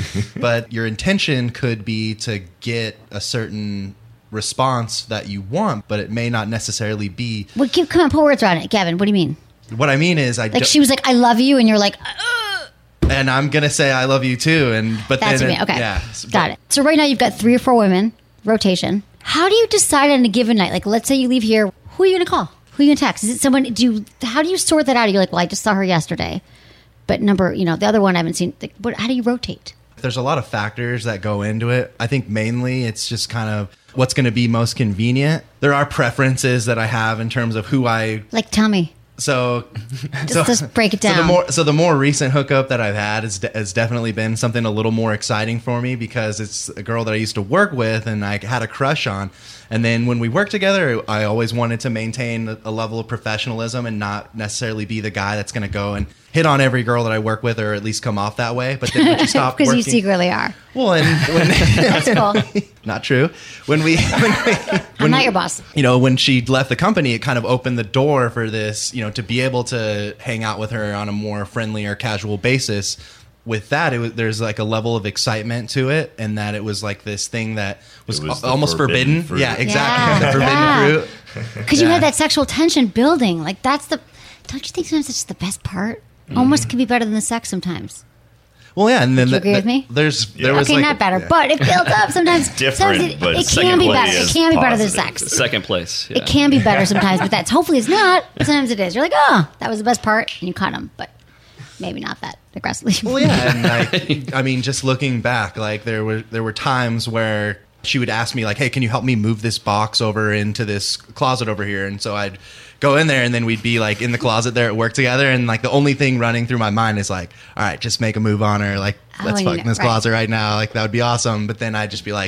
[SPEAKER 6] but your intention could be to get a certain response that you want, but it may not necessarily be.
[SPEAKER 1] Well, give, come on, put words around it. Gavin, what do you mean?
[SPEAKER 6] What I mean is, I
[SPEAKER 1] Like,
[SPEAKER 6] don't-
[SPEAKER 1] she was like, I love you, and you're like, Ugh.
[SPEAKER 6] and I'm gonna say I love you too, and but
[SPEAKER 1] That's
[SPEAKER 6] then
[SPEAKER 1] what you
[SPEAKER 6] it-
[SPEAKER 1] mean. Okay.
[SPEAKER 6] yeah,
[SPEAKER 1] Got it. So right now you've got three or four women, rotation. How do you decide on a given night? Like, let's say you leave here. Who are you going to call? Who are you going to text? Is it someone? Do you? How do you sort that out? You're like, well, I just saw her yesterday, but number, you know, the other one I haven't seen. Like, what, how do you rotate?
[SPEAKER 6] There's a lot of factors that go into it. I think mainly it's just kind of what's going to be most convenient. There are preferences that I have in terms of who I
[SPEAKER 1] Like, tell me.
[SPEAKER 6] So,
[SPEAKER 1] Just,
[SPEAKER 6] so,
[SPEAKER 1] just break it
[SPEAKER 6] so the
[SPEAKER 1] down.
[SPEAKER 6] more so the more recent hookup that I've had has, has definitely been something a little more exciting for me because it's a girl that I used to work with and I had a crush on. And then when we worked together, I always wanted to maintain a level of professionalism and not necessarily be the guy that's going to go and hit on every girl that I work with, or at least come off that way. But then when you stop
[SPEAKER 1] Because
[SPEAKER 6] working,
[SPEAKER 1] you secretly are.
[SPEAKER 6] well, and when
[SPEAKER 1] That's cool.
[SPEAKER 6] not true. When we, when we
[SPEAKER 1] I'm
[SPEAKER 6] when
[SPEAKER 1] not
[SPEAKER 6] we-
[SPEAKER 1] your boss.
[SPEAKER 6] You know, when she left the company, it kind of opened the door for this, you know, to be able to hang out with her on a more friendly or casual basis. With that, it was, there's like a level of excitement to it, and that it was like this thing that was,
[SPEAKER 10] It was
[SPEAKER 6] al-
[SPEAKER 10] the
[SPEAKER 6] almost
[SPEAKER 10] forbidden
[SPEAKER 6] forbidden.
[SPEAKER 10] fruit.
[SPEAKER 6] Yeah, exactly.
[SPEAKER 1] Yeah,
[SPEAKER 6] The forbidden
[SPEAKER 1] yeah.
[SPEAKER 6] fruit.
[SPEAKER 1] Because you
[SPEAKER 6] Yeah.
[SPEAKER 1] had that sexual tension building. Like, that's the. Don't you think sometimes it's the best part? Almost can be better than the sex sometimes.
[SPEAKER 6] Well, yeah, and then
[SPEAKER 1] Would you
[SPEAKER 6] the-
[SPEAKER 1] agree
[SPEAKER 6] the-
[SPEAKER 1] with me?
[SPEAKER 6] There's there
[SPEAKER 10] Yeah.
[SPEAKER 6] was
[SPEAKER 1] Okay,
[SPEAKER 6] like
[SPEAKER 1] not better,
[SPEAKER 6] yeah.
[SPEAKER 1] but it builds up sometimes.
[SPEAKER 10] Different,
[SPEAKER 1] sometimes it,
[SPEAKER 10] but
[SPEAKER 1] it can
[SPEAKER 10] second
[SPEAKER 1] be
[SPEAKER 10] place
[SPEAKER 1] better. It
[SPEAKER 10] is
[SPEAKER 1] can be better than
[SPEAKER 10] positive.
[SPEAKER 1] sex.
[SPEAKER 8] Second place. Yeah.
[SPEAKER 1] It can be better sometimes, but that's hopefully it's not. But sometimes it is. You're like, oh, that was the best part, and you caught him, but maybe not that aggressively.
[SPEAKER 6] Well, yeah, and like, I mean, just looking back, like there were there were times where she would ask me like, "Hey, can you help me move this box over into this closet over here?" And so I'd go in there, and then we'd be like in the closet there at work together, and like the only thing running through my mind is like, "All right, just make a move on her, like
[SPEAKER 1] Oh,
[SPEAKER 6] let's
[SPEAKER 1] you
[SPEAKER 6] fuck
[SPEAKER 1] know,
[SPEAKER 6] in this
[SPEAKER 1] right.
[SPEAKER 6] closet right now, like that would be awesome." But then I'd just be like,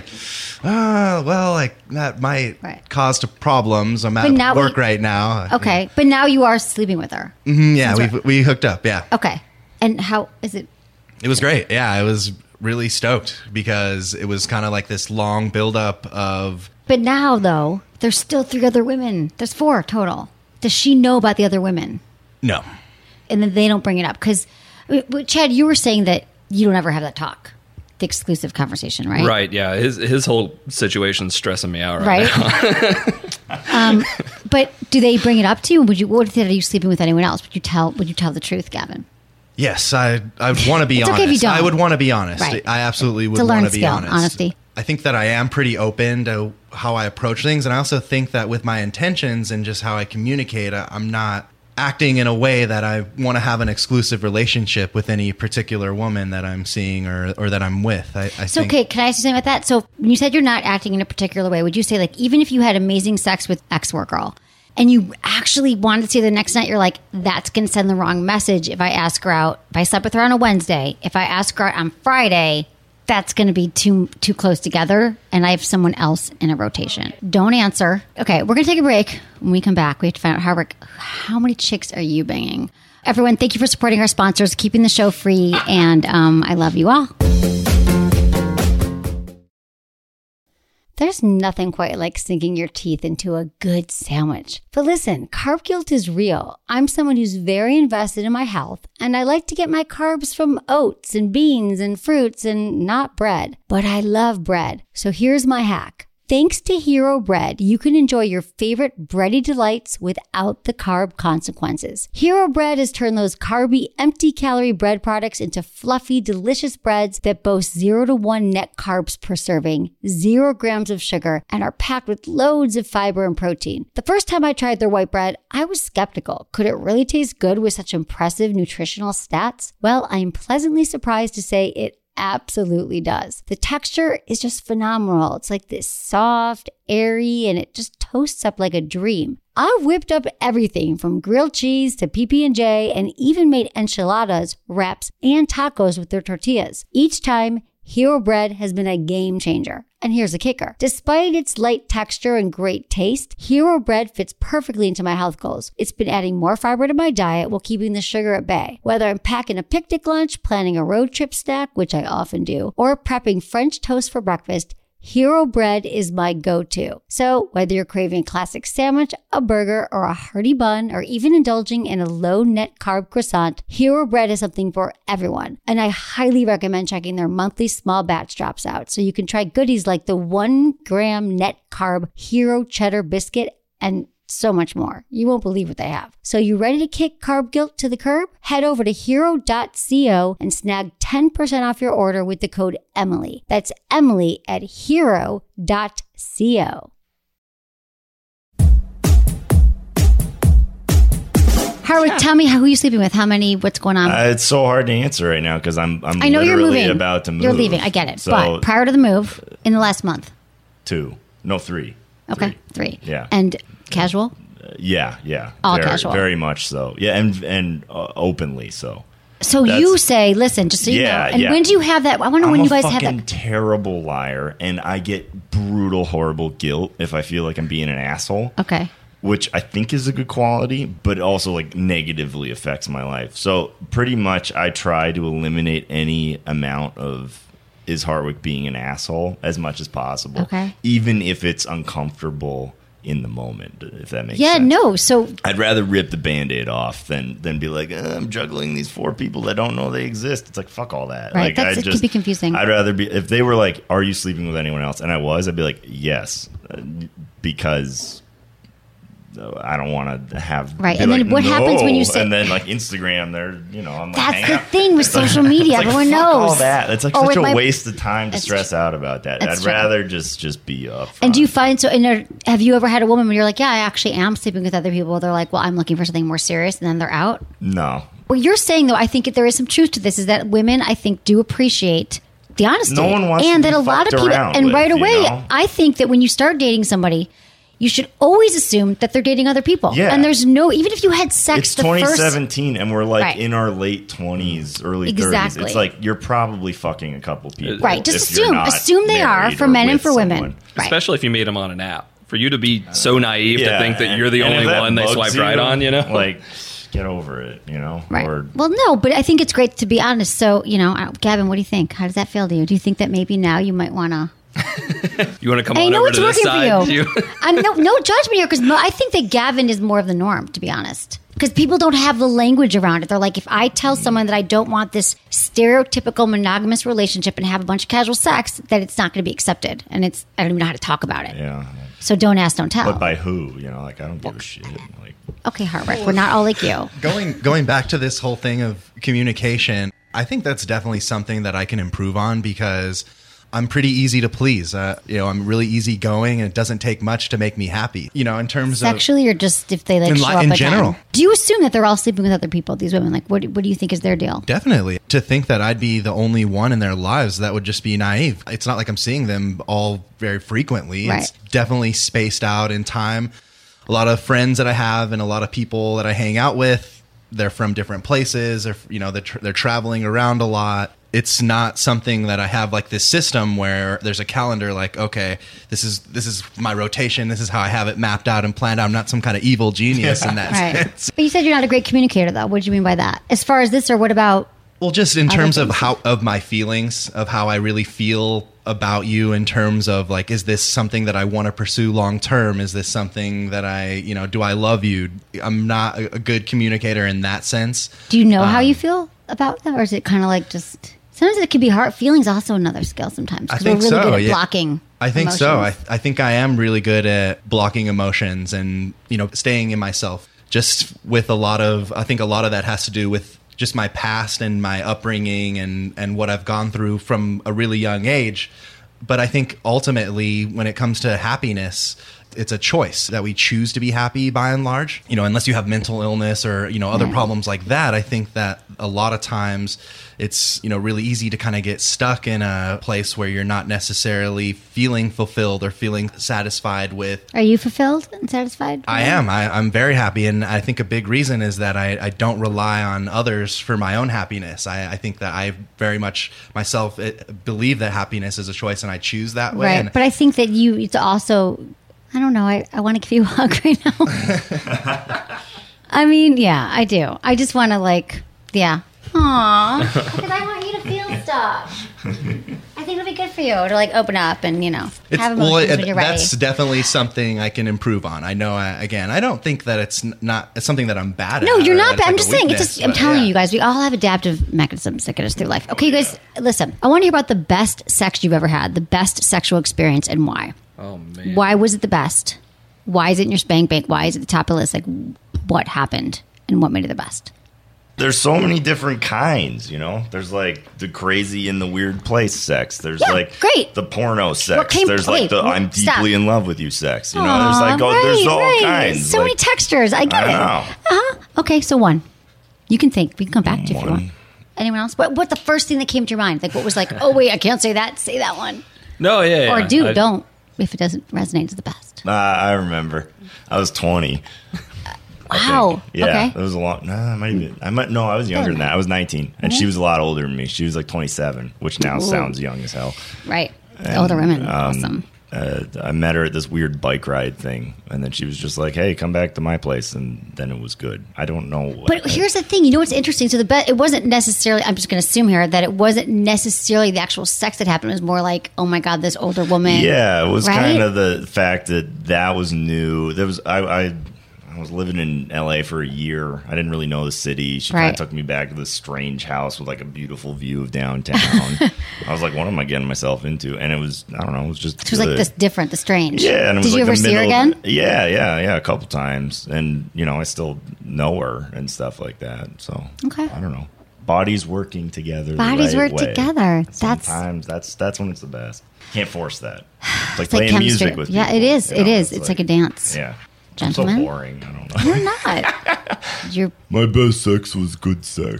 [SPEAKER 6] "Oh, well, like that might
[SPEAKER 1] Right.
[SPEAKER 6] cause to problems. I'm
[SPEAKER 1] But now
[SPEAKER 6] at work
[SPEAKER 1] we-
[SPEAKER 6] right now."
[SPEAKER 1] Okay, but now you are sleeping with her.
[SPEAKER 6] Mhm, yeah,
[SPEAKER 1] Since
[SPEAKER 6] we we hooked up. Yeah.
[SPEAKER 1] Okay, and how is it?
[SPEAKER 6] It was great. Yeah, I was really stoked because it was kind of like this long buildup of.
[SPEAKER 1] But now though, there's still three other women. There's four total. Does she know about the other women?
[SPEAKER 6] No.
[SPEAKER 1] And then they don't bring it up because, Chad, you were saying that you don't ever have that talk, the exclusive conversation, right?
[SPEAKER 8] Right. Yeah. His his whole situation's stressing me out right,
[SPEAKER 1] Right.
[SPEAKER 8] now.
[SPEAKER 1] um, but do they bring it up to you? Would you? What if are you sleeping with anyone else? Would you tell? Would you tell the truth, Gavin?
[SPEAKER 6] Yes, I I would want to be
[SPEAKER 1] It's
[SPEAKER 6] honest.
[SPEAKER 1] okay if you don't.
[SPEAKER 6] I would want to be honest.
[SPEAKER 1] Right.
[SPEAKER 6] I absolutely would
[SPEAKER 1] It's a
[SPEAKER 6] want
[SPEAKER 1] learned
[SPEAKER 6] to be
[SPEAKER 1] skill,
[SPEAKER 6] honest.
[SPEAKER 1] honesty.
[SPEAKER 6] I think that I am pretty open to how I approach things, and I also think that with my intentions and just how I communicate, I- I'm not acting in a way that I want to have an exclusive relationship with any particular woman that I'm seeing or, or that I'm with. I, I
[SPEAKER 1] So,
[SPEAKER 6] think,
[SPEAKER 1] okay, can I ask you something about that? So, when you said you're not acting in a particular way, would you say, like, even if you had amazing sex with X work girl and you actually wanted to see her the next night, you're like, that's going to send the wrong message if I ask her out, if I slept with her on a Wednesday, if I ask her out on Friday, that's going to be too too close together, and I have someone else in a rotation. Don't answer. Okay, we're going to take a break. When we come back, we have to find out, Hardwick, how many chicks are you banging? Everyone, thank you for supporting our sponsors, keeping the show free, and um, I love you all. There's nothing quite like sinking your teeth into a good sandwich. But listen, carb guilt is real. I'm someone who's very invested in my health, and I like to get my carbs from oats and beans and fruits and not bread. But I love bread. So here's my hack. Thanks to Hero Bread, you can enjoy your favorite bready delights without the carb consequences. Hero Bread has turned those carby, empty-calorie bread products into fluffy, delicious breads that boast zero to one net carbs per serving, zero grams of sugar, and are packed with loads of fiber and protein. The first time I tried their white bread, I was skeptical. Could it really taste good with such impressive nutritional stats? Well, I am pleasantly surprised to say it absolutely does. The texture is just phenomenal. It's like this soft, airy, and it just toasts up like a dream. I've whipped up everything from grilled cheese to P B and J and even made enchiladas, wraps, and tacos with their tortillas. Each time, Hero Bread has been a game changer. And here's the kicker. Despite its light texture and great taste, Hero Bread fits perfectly into my health goals. It's been adding more fiber to my diet while keeping the sugar at bay. Whether I'm packing a picnic lunch, planning a road trip snack, which I often do, or prepping French toast for breakfast, Hero Bread is my go-to. So whether you're craving a classic sandwich, a burger, or a hearty bun, or even indulging in a low-net carb croissant, Hero Bread is something for everyone. And I highly recommend checking their monthly small batch drops out so you can try goodies like the one gram net carb Hero Cheddar Biscuit and so much more. You won't believe what they have. So you ready to kick carb guilt to the curb? Head over to hero dot co and snag ten percent off your order with the code Emily. That's Emily at hero dot co. Howard, tell me how, who are you sleeping with? How many? What's going on?
[SPEAKER 10] Uh, it's so hard to answer right now because I'm I'm
[SPEAKER 1] I know you're
[SPEAKER 10] literally
[SPEAKER 1] moving.
[SPEAKER 10] about to move.
[SPEAKER 1] You're leaving. I get it.
[SPEAKER 10] So,
[SPEAKER 1] but prior to the move, in the last month.
[SPEAKER 10] two, no three.
[SPEAKER 1] Okay, three.
[SPEAKER 10] Yeah.
[SPEAKER 1] And casual?
[SPEAKER 10] Uh, yeah, yeah.
[SPEAKER 1] All
[SPEAKER 10] very,
[SPEAKER 1] casual.
[SPEAKER 10] Very much so. Yeah, and and uh, openly so.
[SPEAKER 1] So
[SPEAKER 10] That's-
[SPEAKER 1] you say, listen, just so you
[SPEAKER 10] Yeah,
[SPEAKER 1] know. And
[SPEAKER 10] yeah.
[SPEAKER 1] when do you have that? I wonder
[SPEAKER 10] I'm
[SPEAKER 1] when
[SPEAKER 10] a
[SPEAKER 1] you guys have
[SPEAKER 10] fucking
[SPEAKER 1] that.
[SPEAKER 10] terrible liar, and I get brutal, horrible guilt if I feel like I'm being an asshole.
[SPEAKER 1] Okay.
[SPEAKER 10] Which I think is a good quality, but also like negatively affects my life. So pretty much, I try to eliminate any amount of is Hardwick being an asshole as much as possible,
[SPEAKER 1] Okay.
[SPEAKER 10] even if it's uncomfortable in the moment. If that makes
[SPEAKER 1] Yeah,
[SPEAKER 10] sense.
[SPEAKER 1] no. So
[SPEAKER 10] I'd rather rip the Band-Aid off than than be like, eh, I'm juggling these four people that don't know they exist. It's like, fuck all that.
[SPEAKER 1] Right,
[SPEAKER 10] Like,
[SPEAKER 1] that's-
[SPEAKER 10] I
[SPEAKER 1] it can
[SPEAKER 10] just,
[SPEAKER 1] be confusing.
[SPEAKER 10] I'd rather be, if they were like, are you sleeping with anyone else? And I was, I'd be like, yes, uh, because uh, I don't want to have.
[SPEAKER 1] Right,
[SPEAKER 10] be
[SPEAKER 1] and then
[SPEAKER 10] like,
[SPEAKER 1] what happens when you
[SPEAKER 10] "No."
[SPEAKER 1] say-
[SPEAKER 10] And then like Instagram, they're, you know, I'm like,
[SPEAKER 1] that's
[SPEAKER 10] hang
[SPEAKER 1] the
[SPEAKER 10] out.
[SPEAKER 1] thing with social media.
[SPEAKER 10] It's like,
[SPEAKER 1] Everyone
[SPEAKER 10] fuck
[SPEAKER 1] knows.
[SPEAKER 10] all that. It's like
[SPEAKER 1] Or
[SPEAKER 10] such
[SPEAKER 1] with
[SPEAKER 10] a
[SPEAKER 1] my-
[SPEAKER 10] waste of time to
[SPEAKER 1] That's
[SPEAKER 10] stress
[SPEAKER 1] true.
[SPEAKER 10] out about that.
[SPEAKER 1] That's
[SPEAKER 10] I'd
[SPEAKER 1] true.
[SPEAKER 10] rather just just be upfront.
[SPEAKER 1] And do you find so? In a, have you ever had a woman when you're like, yeah, I actually am sleeping with other people? They're like, well, I'm looking for something more serious, and then they're out.
[SPEAKER 10] No.
[SPEAKER 1] What you're saying, though, I think there is some truth to this. Is that women, I think, do appreciate the honesty,
[SPEAKER 10] No one wants
[SPEAKER 1] and
[SPEAKER 10] to
[SPEAKER 1] that
[SPEAKER 10] be
[SPEAKER 1] a lot of
[SPEAKER 10] fucked
[SPEAKER 1] people.
[SPEAKER 10] around
[SPEAKER 1] And
[SPEAKER 10] with,
[SPEAKER 1] right
[SPEAKER 10] you
[SPEAKER 1] away,
[SPEAKER 10] know?
[SPEAKER 1] I think that when you start dating somebody, you should always assume that they're dating other people.
[SPEAKER 10] Yeah.
[SPEAKER 1] And there's no, even if you had sex,
[SPEAKER 10] It's
[SPEAKER 1] the
[SPEAKER 10] twenty
[SPEAKER 1] first.
[SPEAKER 10] seventeen, and we're like
[SPEAKER 1] Right.
[SPEAKER 10] in our late twenties, early
[SPEAKER 1] Exactly.
[SPEAKER 10] thirties. It's like you're probably fucking a couple people.
[SPEAKER 1] Right, just
[SPEAKER 10] if you're
[SPEAKER 1] assume-
[SPEAKER 10] not
[SPEAKER 1] assume they are
[SPEAKER 10] married
[SPEAKER 1] for
[SPEAKER 10] or
[SPEAKER 1] men and
[SPEAKER 10] with
[SPEAKER 1] for women.
[SPEAKER 10] someone.
[SPEAKER 1] Right.
[SPEAKER 8] Especially if you meet them on an app. For you to be so naive
[SPEAKER 10] Yeah,
[SPEAKER 8] to think that
[SPEAKER 10] and-
[SPEAKER 8] you're the
[SPEAKER 10] and if
[SPEAKER 8] only
[SPEAKER 10] that
[SPEAKER 8] one they
[SPEAKER 10] bugs
[SPEAKER 8] swiped
[SPEAKER 10] you,
[SPEAKER 8] right on, you know?
[SPEAKER 10] Like, get over it, you know?
[SPEAKER 1] Right.
[SPEAKER 10] Or
[SPEAKER 1] Well, no, but I think it's great to be honest. So, you know, I- Gavin, what do you think? How does that feel to you? Do you think that maybe now you might want to?
[SPEAKER 8] You want to come
[SPEAKER 1] I
[SPEAKER 8] on
[SPEAKER 1] know
[SPEAKER 8] over
[SPEAKER 1] it's
[SPEAKER 8] to this
[SPEAKER 1] working
[SPEAKER 8] side?
[SPEAKER 1] for you. I'm no, no judgment here because I think that Gavin is more of the norm, to be honest. Because people don't have the language around it. They're like, if I tell someone that I don't want this stereotypical monogamous relationship and have a bunch of casual sex, that it's not going to be accepted. And it's I don't even know how to talk about it.
[SPEAKER 10] yeah.
[SPEAKER 1] So don't ask, don't tell.
[SPEAKER 10] But by who? You know, like, I don't give a shit. Like,
[SPEAKER 1] Okay, Hartwick, we're not all like you.
[SPEAKER 6] Going going back to this whole thing of communication, I think that's definitely something that I can improve on because I'm pretty easy to please. Uh, you know, I'm really easygoing, and it doesn't take much to make me happy. You know, in terms
[SPEAKER 1] sexually,
[SPEAKER 6] of
[SPEAKER 1] or just if they like
[SPEAKER 6] in,
[SPEAKER 1] show
[SPEAKER 6] li-
[SPEAKER 1] up
[SPEAKER 6] in
[SPEAKER 1] again?
[SPEAKER 6] general.
[SPEAKER 1] Do you assume that they're all sleeping with other people? These women, like, what? What do you think is their deal?
[SPEAKER 6] Definitely. To think that I'd be the only one in their lives, that would just be naive. It's not like I'm seeing them all very frequently.
[SPEAKER 1] Right.
[SPEAKER 6] It's definitely spaced out in time. A lot of friends that I have and a lot of people that I hang out with, they're from different places, or you know, they're, tra- they're traveling around a lot. It's not something that I have like this system where there's a calendar like, okay, this is this is my rotation. This is how I have it mapped out and planned out. I'm not some kind of evil genius in that
[SPEAKER 1] Right.
[SPEAKER 6] sense.
[SPEAKER 1] But you said you're not a great communicator, though. What do you mean by that? As far as this, or what about?
[SPEAKER 6] Well, just in
[SPEAKER 1] other
[SPEAKER 6] terms of
[SPEAKER 1] things?
[SPEAKER 6] how of my feelings, of how I really feel about you, in terms of like, is this something that I want to pursue long term? Is this something that I, you know, do I love you? I'm not a, a good communicator in that sense.
[SPEAKER 1] Do you know
[SPEAKER 6] Um,
[SPEAKER 1] how you feel about them, or is it kind of like just? Sometimes it can be hard. Feelings also another skill sometimes.
[SPEAKER 6] I
[SPEAKER 1] 'cause
[SPEAKER 6] think
[SPEAKER 1] we're really
[SPEAKER 6] so.
[SPEAKER 1] good at
[SPEAKER 6] yeah.
[SPEAKER 1] blocking.
[SPEAKER 6] I think so. I,
[SPEAKER 1] emotions.
[SPEAKER 6] I think I am really good at blocking emotions and, you know, staying in myself. Just with a lot of, I think a lot of that has to do with just my past and my upbringing and, and what I've gone through from a really young age. But I think ultimately, when it comes to happiness, it's a choice that we choose to be happy by and large. You know, unless you have mental illness or, you know, other
[SPEAKER 1] Right.
[SPEAKER 6] problems like that, I think that a lot of times it's, you know, really easy to kind of get stuck in a place where you're not necessarily feeling fulfilled or feeling satisfied with.
[SPEAKER 1] Are you fulfilled and satisfied?
[SPEAKER 6] I am. I, I'm very happy. And I think a big reason is that I, I don't rely on others for my own happiness. I, I think that I very much myself it, believe that happiness is a choice and I choose that way.
[SPEAKER 1] Right.
[SPEAKER 6] And
[SPEAKER 1] But I think that you, it's also, I don't know, I, I want to give you a hug right now. I mean, yeah, I do. I just want to like, yeah. Aw. Because I want you to feel stuff. I think it'll be good for you to like open up and, you know,
[SPEAKER 6] It's,
[SPEAKER 1] have
[SPEAKER 6] well,
[SPEAKER 1] emotions
[SPEAKER 6] it,
[SPEAKER 1] when you're ready.
[SPEAKER 6] that's definitely something I can improve on. I know, I, again, I don't think that it's n- not it's something that I'm bad
[SPEAKER 1] No,
[SPEAKER 6] at.
[SPEAKER 1] you're
[SPEAKER 6] or
[SPEAKER 1] not
[SPEAKER 6] that's
[SPEAKER 1] bad. I'm
[SPEAKER 6] like a
[SPEAKER 1] just saying. It's
[SPEAKER 6] weakness,
[SPEAKER 1] just. I'm
[SPEAKER 6] but
[SPEAKER 1] telling
[SPEAKER 6] yeah.
[SPEAKER 1] you guys, we all have adaptive mechanisms that get us through life. Okay, you guys, listen. I want to hear about the best sex you've ever had, the best sexual experience, and why.
[SPEAKER 8] Oh man.
[SPEAKER 1] Why was it the best? Why is it in your spank bank? Why is it the top of the list? Like, what happened and what made it the best?
[SPEAKER 10] There's so many different kinds, you know? There's like the crazy in the weird place sex. There's
[SPEAKER 1] Yeah,
[SPEAKER 10] like
[SPEAKER 1] great.
[SPEAKER 10] the porno sex.
[SPEAKER 1] came-
[SPEAKER 10] there's
[SPEAKER 1] wait,
[SPEAKER 10] like the I'm
[SPEAKER 1] stop.
[SPEAKER 10] deeply in love with you sex. You know,
[SPEAKER 1] Aw,
[SPEAKER 10] there's like oh,
[SPEAKER 1] right,
[SPEAKER 10] there's all
[SPEAKER 1] right.
[SPEAKER 10] kinds.
[SPEAKER 1] So
[SPEAKER 10] like,
[SPEAKER 1] many textures. I get
[SPEAKER 10] I
[SPEAKER 1] it.
[SPEAKER 10] know.
[SPEAKER 1] Uh-huh. Okay, so one. You can think. We can come back to it if you
[SPEAKER 10] One.
[SPEAKER 1] want. Anyone else? What? What the first thing that came to your mind? Like, what was like? Oh wait, I can't say that. Say that one.
[SPEAKER 8] No, yeah, yeah.
[SPEAKER 1] Or do
[SPEAKER 8] I-
[SPEAKER 1] don't if it doesn't resonate. It's the best.
[SPEAKER 10] Uh, I remember. I was twenty. I
[SPEAKER 1] Wow.
[SPEAKER 10] think. Yeah,
[SPEAKER 1] Okay.
[SPEAKER 10] it was a lot. Nah, I might even. I might. No, I was younger than that. I was nineteen, and she was a lot older than me. She was like twenty-seven, which now
[SPEAKER 1] Ooh.
[SPEAKER 10] sounds young as hell.
[SPEAKER 1] Right.
[SPEAKER 10] And,
[SPEAKER 1] Older women.
[SPEAKER 10] um,
[SPEAKER 1] Awesome.
[SPEAKER 10] Uh, I met her at this weird bike ride thing, and then she was just like, "Hey, come back to my place," and then it was good. I don't know. What,
[SPEAKER 1] But here's the thing. You know what's interesting? So the bet it wasn't necessarily. I'm just going to assume here that it wasn't necessarily the actual sex that happened. It was more like, oh my god, this older woman.
[SPEAKER 10] yeah, it was
[SPEAKER 1] Right?
[SPEAKER 10] kind of the fact that that was new. There was I. I I was living in L A for a year. I didn't really know the city. She kind
[SPEAKER 1] Right.
[SPEAKER 10] of took me back to this strange house with like a beautiful view of downtown. I was like, what am I getting myself into? And it was, I don't know, it was just
[SPEAKER 1] It was like
[SPEAKER 10] good.
[SPEAKER 1] this different, the strange.
[SPEAKER 10] Yeah. And it was
[SPEAKER 1] Did you
[SPEAKER 10] like
[SPEAKER 1] ever
[SPEAKER 10] the
[SPEAKER 1] see her
[SPEAKER 10] middle
[SPEAKER 1] again?
[SPEAKER 10] of- yeah, yeah, yeah, a couple times. And, you know, I still know her and stuff like that. So,
[SPEAKER 1] Okay.
[SPEAKER 10] I don't know. Bodies working together. the
[SPEAKER 1] Bodies
[SPEAKER 10] right
[SPEAKER 1] work
[SPEAKER 10] way.
[SPEAKER 1] together. That's
[SPEAKER 10] Sometimes that's that's when it's the best. Can't force that. It's like
[SPEAKER 1] it's like
[SPEAKER 10] playing
[SPEAKER 1] chemistry.
[SPEAKER 10] music with
[SPEAKER 1] Yeah,
[SPEAKER 10] people,
[SPEAKER 1] it is.
[SPEAKER 10] you
[SPEAKER 1] It
[SPEAKER 10] know?
[SPEAKER 1] is. It's like a dance.
[SPEAKER 10] Yeah.
[SPEAKER 1] Gentlemen?
[SPEAKER 10] I'm so boring. I don't know.
[SPEAKER 1] You're not. You're.
[SPEAKER 10] My best sex was good sex.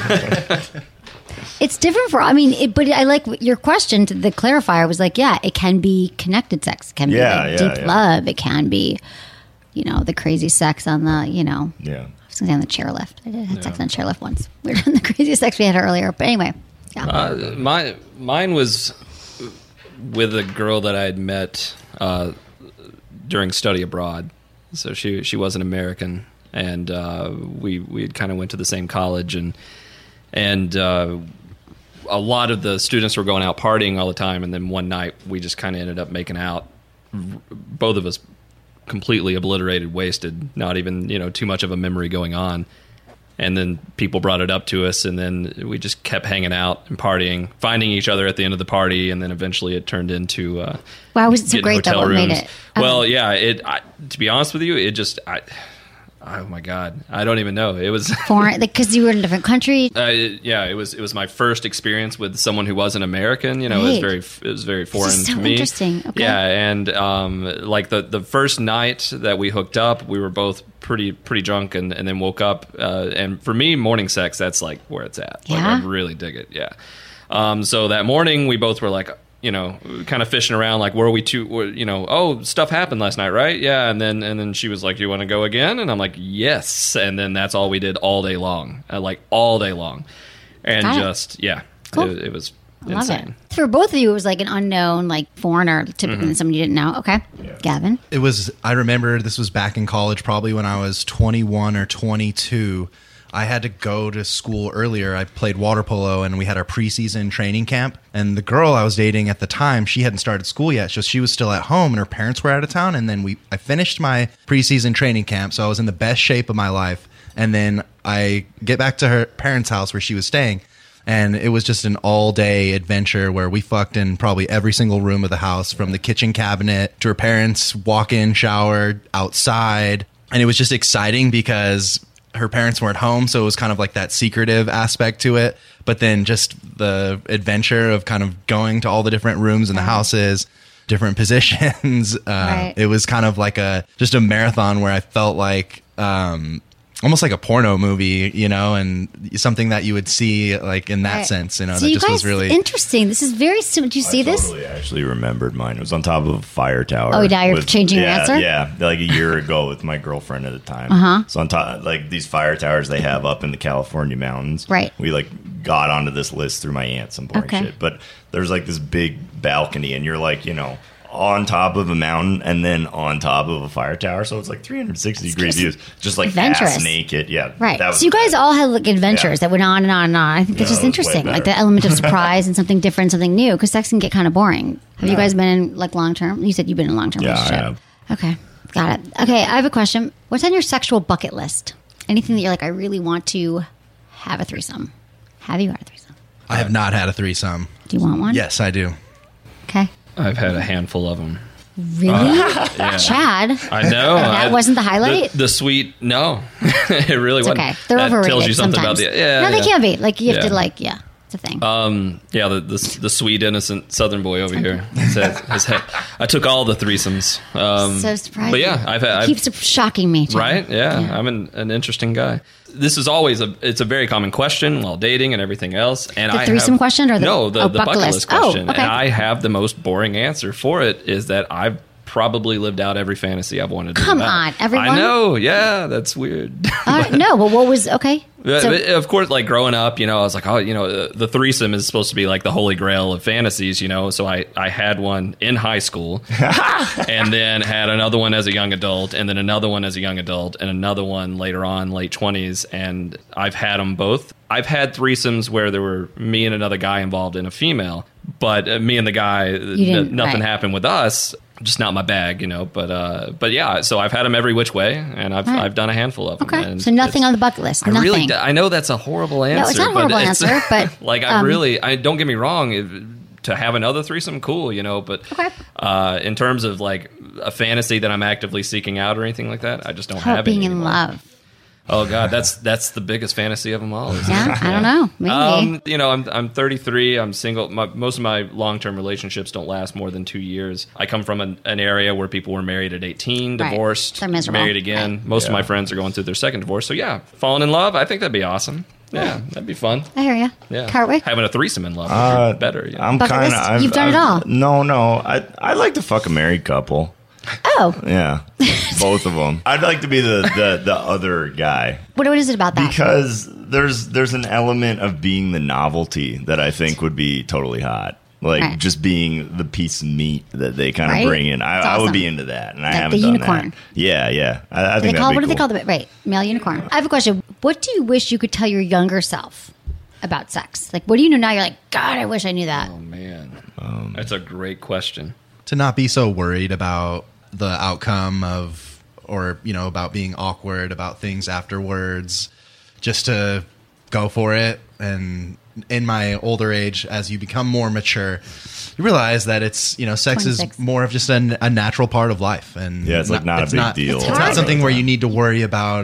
[SPEAKER 1] It's different for. I mean, it, but I like your question. To the clarifier was like, yeah, it can be connected sex. It can
[SPEAKER 10] Yeah,
[SPEAKER 1] be like
[SPEAKER 10] yeah,
[SPEAKER 1] deep
[SPEAKER 10] yeah.
[SPEAKER 1] love. It can be, you know, the crazy sex on the, you know.
[SPEAKER 10] Yeah.
[SPEAKER 1] I was gonna say on the chairlift. I did have sex on the chairlift once. We were doing the craziest sex we had earlier. But anyway, yeah.
[SPEAKER 8] Uh, my mine was with a girl that I had met uh, during study abroad. So she she was an American, and uh, we we kind of went to the same college, and and uh, a lot of the students were going out partying all the time. And then one night we just kind of ended up making out, both of us completely obliterated, wasted, not even you know too much of a memory going on. And then people brought it up to us, and then we just kept hanging out and partying, finding each other at the end of the party, and then eventually it turned into uh,
[SPEAKER 1] Why was it so
[SPEAKER 8] getting
[SPEAKER 1] great that
[SPEAKER 8] hotel
[SPEAKER 1] what made
[SPEAKER 8] rooms.
[SPEAKER 1] it? Oh.
[SPEAKER 8] Well, yeah, it. I, to be honest with you, it just I, Oh my God, I don't even know. It was
[SPEAKER 1] foreign, like because you were in a different country.
[SPEAKER 8] Uh, yeah, it was. It was my first experience with someone who wasn't American. You know,
[SPEAKER 1] right.
[SPEAKER 8] it was very. It was very foreign
[SPEAKER 1] this is so
[SPEAKER 8] to me.
[SPEAKER 1] Interesting. Okay.
[SPEAKER 8] Yeah, and um, like the the first night that we hooked up, we were both pretty pretty drunk, and, and then woke up. Uh, and for me, morning sex, that's like where it's at. Like,
[SPEAKER 1] yeah?
[SPEAKER 8] I really dig it. Yeah. Um, so that morning, we both were like, you know, kind of fishing around, like, were we too, were, you know, oh, stuff happened last night, right? Yeah, and then and then she was like, do you want to go again? And I'm like, yes. And then that's all we did all day long, uh, like all day long, and
[SPEAKER 1] Got
[SPEAKER 8] just
[SPEAKER 1] it.
[SPEAKER 8] yeah,
[SPEAKER 1] cool.
[SPEAKER 8] it, it was
[SPEAKER 1] I love
[SPEAKER 8] insane.
[SPEAKER 1] it. For both of you, it was like an unknown, like foreigner, typically
[SPEAKER 8] Mm-hmm.
[SPEAKER 1] somebody you didn't know. Okay,
[SPEAKER 10] Yeah.
[SPEAKER 1] Gavin.
[SPEAKER 6] It was, I remember this was back in college, probably when I was twenty-one or twenty-two. I had to go to school earlier. I played water polo and we had our preseason training camp. And the girl I was dating at the time, she hadn't started school yet. So she was still at home and her parents were out of town. And then we, I finished my preseason training camp. So I was in the best shape of my life. And then I get back to her parents' house where she was staying. And it was just an all-day adventure where we fucked in probably every single room of the house, from the kitchen cabinet to her parents' walk-in shower, outside. And it was just exciting because her parents weren't home, so it was kind of like that secretive aspect to it. But then just the adventure of kind of going to all the different rooms in the houses, different positions. Uh,
[SPEAKER 1] Right.
[SPEAKER 6] It was kind of like a just a marathon where I felt like um, almost like a porno movie, you know, and something that you would see like in that
[SPEAKER 1] Right.
[SPEAKER 6] sense, you know,
[SPEAKER 1] So
[SPEAKER 6] that
[SPEAKER 1] you
[SPEAKER 6] just
[SPEAKER 1] guys,
[SPEAKER 6] was really
[SPEAKER 1] interesting. This is very similar. Do you see
[SPEAKER 10] I
[SPEAKER 1] this?
[SPEAKER 10] totally actually remembered mine. It was on top of a fire tower.
[SPEAKER 1] Oh, now you're changing your
[SPEAKER 10] yeah,
[SPEAKER 1] answer?
[SPEAKER 10] Yeah, like a year ago with my girlfriend at the time.
[SPEAKER 1] Uh-huh.
[SPEAKER 10] So on top, like these fire towers they have up in the California mountains.
[SPEAKER 1] Right.
[SPEAKER 10] We like got onto this list through my aunt, some boring
[SPEAKER 1] Okay.
[SPEAKER 10] shit. But there's like this big balcony, and you're like, you know, on top of a mountain and then on top of a fire tower. So it's like three hundred sixty degree views, just like
[SPEAKER 1] Adventurous.
[SPEAKER 10] ass naked. Yeah.
[SPEAKER 1] Right.
[SPEAKER 10] that was
[SPEAKER 1] So you guys
[SPEAKER 10] bad.
[SPEAKER 1] all had like adventures
[SPEAKER 10] Yeah.
[SPEAKER 1] that went on and on and on. I think that's
[SPEAKER 10] Yeah,
[SPEAKER 1] just
[SPEAKER 10] it was way
[SPEAKER 1] interesting. Like
[SPEAKER 10] better.
[SPEAKER 1] the element of surprise and something different, something new. Because sex can get kind of boring. Have you
[SPEAKER 10] Yeah.
[SPEAKER 1] guys been in like long term? You said you've been in a long term
[SPEAKER 10] Yeah, I
[SPEAKER 1] relationship.
[SPEAKER 10] have.
[SPEAKER 1] Okay. Got it. Okay. I have a question. What's on your sexual bucket list? Anything that you're like, I really want to have a threesome? Have you had a threesome?
[SPEAKER 6] I have not had a threesome.
[SPEAKER 1] Do you want one?
[SPEAKER 6] Yes, I do.
[SPEAKER 1] Okay.
[SPEAKER 8] I've had a handful of them.
[SPEAKER 1] Really?
[SPEAKER 8] Yeah.
[SPEAKER 1] Chad?
[SPEAKER 8] I know.
[SPEAKER 1] That
[SPEAKER 8] I-
[SPEAKER 1] wasn't the highlight?
[SPEAKER 8] The, the sweet, no, it really
[SPEAKER 1] It's
[SPEAKER 8] wasn't.
[SPEAKER 1] okay. They're
[SPEAKER 8] that
[SPEAKER 1] overrated
[SPEAKER 8] tells you something
[SPEAKER 1] sometimes.
[SPEAKER 8] about the yeah.
[SPEAKER 1] no, they
[SPEAKER 8] yeah.
[SPEAKER 1] can't be. Like, you have
[SPEAKER 8] Yeah.
[SPEAKER 1] to, like, yeah. It's a thing.
[SPEAKER 8] Um, yeah, the, the the sweet innocent Southern boy over here. Says, has had, I took all the threesomes. Um,
[SPEAKER 1] so surprising.
[SPEAKER 8] But yeah, I've had
[SPEAKER 1] It keeps shocking me. Chad.
[SPEAKER 8] right. Yeah,
[SPEAKER 1] Yeah.
[SPEAKER 8] I'm an, an interesting guy. This is always a it's a very common question while dating and everything else. And
[SPEAKER 1] The
[SPEAKER 8] I
[SPEAKER 1] threesome
[SPEAKER 8] have,
[SPEAKER 1] question or the-
[SPEAKER 8] no the,
[SPEAKER 1] oh,
[SPEAKER 8] the
[SPEAKER 1] bucket
[SPEAKER 8] bucket
[SPEAKER 1] list.
[SPEAKER 8] list
[SPEAKER 1] Oh,
[SPEAKER 8] question.
[SPEAKER 1] okay.
[SPEAKER 8] And I have the most boring answer for it is that I've probably lived out every fantasy I've wanted to.
[SPEAKER 1] Come
[SPEAKER 8] live out.
[SPEAKER 1] on, everyone?
[SPEAKER 8] I know. Yeah, that's weird.
[SPEAKER 1] Uh, no, but what was, okay.
[SPEAKER 8] Yeah,
[SPEAKER 1] So-
[SPEAKER 8] but of course, like growing up, you know, I was like, oh, you know, uh, the threesome is supposed to be like the holy grail of fantasies, you know. So I, I had one in high school, and then had another one as a young adult, and then another one as a young adult, and another one later on, late twenties. And I've had them both. I've had threesomes where there were me and another guy involved in a female, but uh, me and the guy, n-
[SPEAKER 1] didn't-
[SPEAKER 8] nothing
[SPEAKER 1] right.
[SPEAKER 8] happened with us. Just not my bag, you know. But uh, but yeah, so I've had them every which way, and I've
[SPEAKER 1] Right.
[SPEAKER 8] I've done a handful of them.
[SPEAKER 1] Okay.
[SPEAKER 8] And
[SPEAKER 1] So nothing
[SPEAKER 8] it's-
[SPEAKER 1] on the bucket list.
[SPEAKER 8] I
[SPEAKER 1] Nothing.
[SPEAKER 8] really, d- I know that's a horrible answer.
[SPEAKER 1] it's not a
[SPEAKER 8] but
[SPEAKER 1] horrible
[SPEAKER 8] it's-
[SPEAKER 1] answer, but,
[SPEAKER 8] like I
[SPEAKER 1] um,
[SPEAKER 8] really, I don't get me wrong. If, to have another threesome, cool, you know. But
[SPEAKER 1] Okay.
[SPEAKER 8] uh, in terms of like a fantasy that I'm actively seeking out or anything like that, I just don't
[SPEAKER 1] How
[SPEAKER 8] have
[SPEAKER 1] about being
[SPEAKER 8] any
[SPEAKER 1] in
[SPEAKER 8] anymore.
[SPEAKER 1] love?
[SPEAKER 8] Oh God, that's that's the biggest fantasy of them all. isn't
[SPEAKER 1] Yeah,
[SPEAKER 8] it?
[SPEAKER 1] I don't know. Maybe.
[SPEAKER 8] Um, you know, I'm I'm thirty-three. I'm single. My, most of my long term relationships don't last more than two years. I come from an, an area where people were married at eighteen,
[SPEAKER 1] Right.
[SPEAKER 8] divorced,
[SPEAKER 1] They're miserable.
[SPEAKER 8] married again.
[SPEAKER 1] Right.
[SPEAKER 8] Most of my
[SPEAKER 10] Yeah.
[SPEAKER 8] friends are going through their second divorce. So yeah, falling in love. I think that'd be awesome. Yeah, that'd be fun.
[SPEAKER 1] I hear you.
[SPEAKER 8] Yeah,
[SPEAKER 1] Cartway?
[SPEAKER 8] having a threesome in love would
[SPEAKER 10] Uh,
[SPEAKER 8] be better. You know?
[SPEAKER 10] I'm
[SPEAKER 1] Bucket
[SPEAKER 10] kind
[SPEAKER 1] list?
[SPEAKER 10] of.
[SPEAKER 1] You've done it all.
[SPEAKER 10] No, no. I I like to fuck a married couple.
[SPEAKER 1] Oh,
[SPEAKER 10] Yeah, both of them. I'd like to be the the, the other guy
[SPEAKER 1] what, what is it about that?
[SPEAKER 10] because there's there's an element of being the novelty that I think would be totally hot. Like
[SPEAKER 1] Right.
[SPEAKER 10] just being the piece of meat that they kind of
[SPEAKER 1] Right?
[SPEAKER 10] bring in. I,
[SPEAKER 1] That's
[SPEAKER 10] I would
[SPEAKER 1] awesome.
[SPEAKER 10] be into that, and I
[SPEAKER 1] The-
[SPEAKER 10] haven't
[SPEAKER 1] the
[SPEAKER 10] done
[SPEAKER 1] unicorn.
[SPEAKER 10] that. Yeah, yeah. I, I
[SPEAKER 1] They
[SPEAKER 10] think
[SPEAKER 1] call,
[SPEAKER 10] that'd
[SPEAKER 1] what
[SPEAKER 10] be
[SPEAKER 1] do they
[SPEAKER 10] cool.
[SPEAKER 1] call the right male unicorn? I have a question. What do you wish you could tell your younger self about sex? Like, what do you know now? You're like, God, I wish I knew that.
[SPEAKER 8] Oh man,
[SPEAKER 10] Um,
[SPEAKER 8] that's a great question.
[SPEAKER 6] To not be so worried about the outcome of, or, you know, about being awkward about things afterwards, just to go for it. And in my older age, as you become more mature, you realize that it's, you know, sex
[SPEAKER 1] twenty-six.
[SPEAKER 6] is more of just a, a natural part of life. And
[SPEAKER 10] Yeah, it's like not a big deal.
[SPEAKER 1] It's
[SPEAKER 6] It's
[SPEAKER 1] hard.
[SPEAKER 6] not something where you need to worry about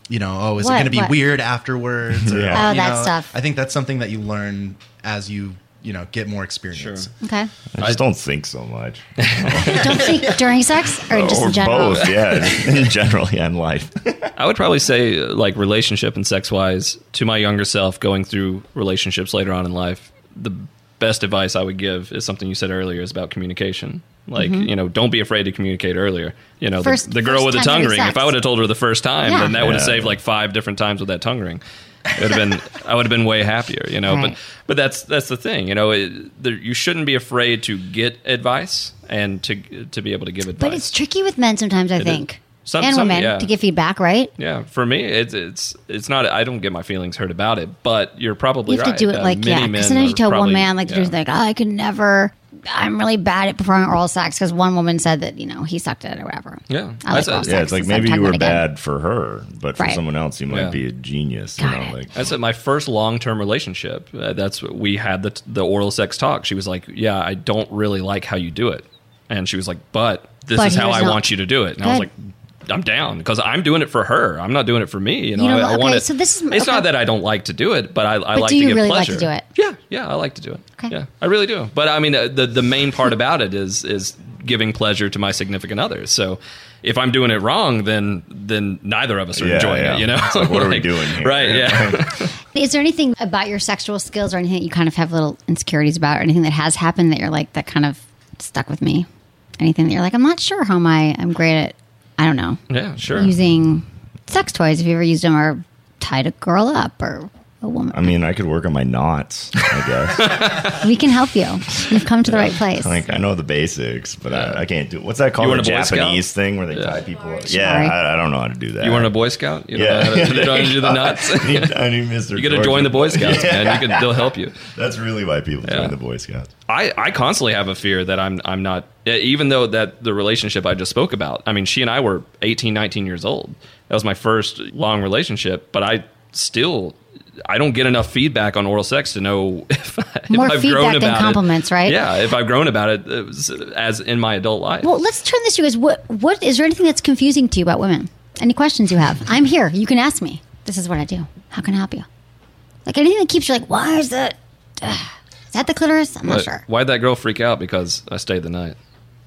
[SPEAKER 6] you know, oh, is
[SPEAKER 1] What?
[SPEAKER 6] it going to be
[SPEAKER 1] What?
[SPEAKER 6] weird afterwards? Or,
[SPEAKER 10] Yeah.
[SPEAKER 1] Oh,
[SPEAKER 6] you
[SPEAKER 1] that
[SPEAKER 6] know,
[SPEAKER 1] stuff.
[SPEAKER 6] I think that's something that you learn as you, you know, get more experience.
[SPEAKER 8] Sure.
[SPEAKER 1] Okay.
[SPEAKER 10] I just don't think so much.
[SPEAKER 1] Don't think during sex or just
[SPEAKER 10] or
[SPEAKER 1] in general?
[SPEAKER 10] both, yeah. In general, yeah, in life.
[SPEAKER 8] I would probably say, uh, like, relationship and sex-wise, to my younger self going through relationships later on in life, the best advice I would give is something you said earlier, is about communication. Like,
[SPEAKER 1] Mm-hmm.
[SPEAKER 8] you know, don't be afraid to communicate earlier. You know,
[SPEAKER 1] First-
[SPEAKER 8] the, the girl
[SPEAKER 1] first
[SPEAKER 8] with the
[SPEAKER 1] time
[SPEAKER 8] tongue
[SPEAKER 1] having
[SPEAKER 8] ring,
[SPEAKER 1] sex.
[SPEAKER 8] if I would have told her the first time,
[SPEAKER 1] Yeah.
[SPEAKER 8] then that would have
[SPEAKER 10] Yeah.
[SPEAKER 8] saved like five different times with that tongue ring. It would have been, I would have been way happier, you know.
[SPEAKER 1] Right.
[SPEAKER 8] But but that's that's the thing, you know. It, there, you shouldn't be afraid to get advice and to to be able to give advice.
[SPEAKER 1] But it's tricky with men sometimes, I
[SPEAKER 8] It is.
[SPEAKER 1] think.
[SPEAKER 8] Some-
[SPEAKER 1] and
[SPEAKER 8] some-
[SPEAKER 1] women
[SPEAKER 8] yeah.
[SPEAKER 1] to give feedback, right?
[SPEAKER 8] Yeah, for me, it's it's it's not. I don't get my feelings hurt about it, but you're probably
[SPEAKER 1] You have
[SPEAKER 8] right.
[SPEAKER 1] to do it
[SPEAKER 8] Uh,
[SPEAKER 1] like,
[SPEAKER 8] many
[SPEAKER 1] yeah.
[SPEAKER 8] men
[SPEAKER 1] Because sometimes you
[SPEAKER 8] are
[SPEAKER 1] tell one
[SPEAKER 8] probably-
[SPEAKER 1] man, like,
[SPEAKER 8] yeah.
[SPEAKER 1] there's like, oh, I could never, I'm really bad at performing oral sex because one woman said that, you know, he sucked at it or whatever.
[SPEAKER 8] Yeah.
[SPEAKER 1] I like
[SPEAKER 8] That's-
[SPEAKER 1] oral
[SPEAKER 8] yeah,
[SPEAKER 1] sex.
[SPEAKER 10] Yeah, it's like
[SPEAKER 1] so I'm
[SPEAKER 10] maybe you
[SPEAKER 1] talking
[SPEAKER 10] were
[SPEAKER 1] about it again.
[SPEAKER 10] bad for her, but for
[SPEAKER 1] Right.
[SPEAKER 10] someone else, you might
[SPEAKER 8] Yeah.
[SPEAKER 10] be a genius.
[SPEAKER 1] Got
[SPEAKER 10] you know,
[SPEAKER 1] it.
[SPEAKER 10] like
[SPEAKER 8] That's at my first long term relationship. Uh, that's what we had the the oral sex talk. She was like, "Yeah, I don't really like how you do it," and she was like, "But this
[SPEAKER 1] But
[SPEAKER 8] is how
[SPEAKER 1] here's
[SPEAKER 8] I
[SPEAKER 1] how-
[SPEAKER 8] want you to do it." And I was
[SPEAKER 1] Good.
[SPEAKER 8] like, "I'm down because I'm doing it for her. I'm not doing it for me." You know,
[SPEAKER 1] You know,
[SPEAKER 8] I, I
[SPEAKER 1] okay,
[SPEAKER 8] want it.
[SPEAKER 1] so this is-
[SPEAKER 8] it's
[SPEAKER 1] okay.
[SPEAKER 8] not that I don't like to do it, but I, I
[SPEAKER 1] But
[SPEAKER 8] like
[SPEAKER 1] do
[SPEAKER 8] to
[SPEAKER 1] you
[SPEAKER 8] give
[SPEAKER 1] really like
[SPEAKER 8] pleasure.
[SPEAKER 1] to do it?
[SPEAKER 8] Yeah, yeah, I like to do it.
[SPEAKER 1] Okay.
[SPEAKER 8] Yeah, I really do. But I mean, uh, the the main part about it is is giving pleasure to my significant others. So if I'm doing it wrong, then then neither of us are
[SPEAKER 10] Yeah,
[SPEAKER 8] enjoying
[SPEAKER 10] yeah.
[SPEAKER 8] it. You know,
[SPEAKER 10] It's like, what are we doing here?
[SPEAKER 8] Right? Yeah.
[SPEAKER 1] Is there anything about your sexual skills or anything that you kind of have little insecurities about or anything that has happened that you're like, that kind of stuck with me? Anything that you're like, I'm not sure how my, I'm great at, I don't know,
[SPEAKER 8] Yeah. Sure.
[SPEAKER 1] using sex toys, if you ever used them, or tied a girl up or a woman.
[SPEAKER 10] I mean, I could work on my knots, I guess.
[SPEAKER 1] We can help you. You've come to the right place.
[SPEAKER 10] Like, I know the basics, but I, I can't do. What's that called?
[SPEAKER 8] You
[SPEAKER 10] The
[SPEAKER 8] weren't a Boy Scout?
[SPEAKER 10] Japanese thing where they
[SPEAKER 8] Yeah.
[SPEAKER 10] tie people up?
[SPEAKER 1] Sorry.
[SPEAKER 10] Yeah, I, I don't know how to do that.
[SPEAKER 8] You weren't a Boy Scout? You don't
[SPEAKER 10] Yeah.
[SPEAKER 8] know how to, you don't know how to do the nuts?
[SPEAKER 10] I need, I need Mister
[SPEAKER 8] You got to join the Boy Scouts, man. You can, they'll help you.
[SPEAKER 10] That's really why people
[SPEAKER 8] Yeah.
[SPEAKER 10] join the Boy Scouts.
[SPEAKER 8] I, I constantly have a fear that I'm I'm not, even though that the relationship I just spoke about, I mean, she and I were eighteen, nineteen years old. That was my first long relationship, but I still, I don't get enough feedback on oral sex to know if, if
[SPEAKER 1] More
[SPEAKER 8] I've
[SPEAKER 1] feedback
[SPEAKER 8] grown
[SPEAKER 1] than
[SPEAKER 8] about
[SPEAKER 1] compliments,
[SPEAKER 8] it.
[SPEAKER 1] right?
[SPEAKER 8] Yeah, if I've grown about it uh, as in my adult life.
[SPEAKER 1] Well, let's turn this to you guys. What, what, is there anything that's confusing to you about women? Any questions you have? I'm here. You can ask me. This is what I do. How can I help you? Like anything that keeps you like, why is that? Ugh. Is that the clitoris? I'm not
[SPEAKER 8] But
[SPEAKER 1] sure.
[SPEAKER 8] Why'd that girl freak out? Because I stayed the night.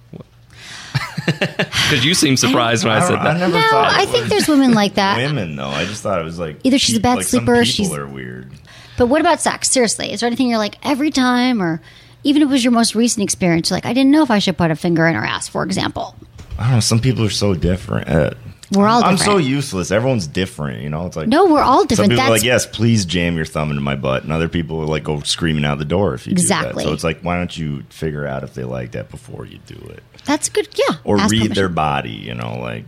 [SPEAKER 8] Because you seemed surprised when I,
[SPEAKER 10] I,
[SPEAKER 8] said
[SPEAKER 10] don't- I
[SPEAKER 8] that.
[SPEAKER 10] never
[SPEAKER 1] No,
[SPEAKER 10] thought it
[SPEAKER 1] I think
[SPEAKER 10] was
[SPEAKER 1] there's women like that.
[SPEAKER 10] women though. I just thought it was like
[SPEAKER 1] Either she's a bad
[SPEAKER 10] like some
[SPEAKER 1] sleeper,
[SPEAKER 10] people
[SPEAKER 1] she's-
[SPEAKER 10] are weird.
[SPEAKER 1] But what about sex? Seriously, is there anything you're like every time, or even if it was your most recent experience, you're like, I didn't know if I should put a finger in her ass, for example.
[SPEAKER 10] I don't know. Some people are so different. Uh,
[SPEAKER 1] We're all
[SPEAKER 10] I'm
[SPEAKER 1] different.
[SPEAKER 10] so useless. Everyone's different. You know, it's like
[SPEAKER 1] No, we're all
[SPEAKER 10] Some
[SPEAKER 1] different.
[SPEAKER 10] people are
[SPEAKER 1] That's
[SPEAKER 10] like, yes, please jam your thumb into my butt, and other people are like go screaming out the door if you
[SPEAKER 1] Exactly.
[SPEAKER 10] do that. So it's like, why don't you figure out if they like that before you do it,
[SPEAKER 1] that's good. Yeah.
[SPEAKER 10] or
[SPEAKER 1] Ask
[SPEAKER 10] read
[SPEAKER 1] permission.
[SPEAKER 10] their body? You know, like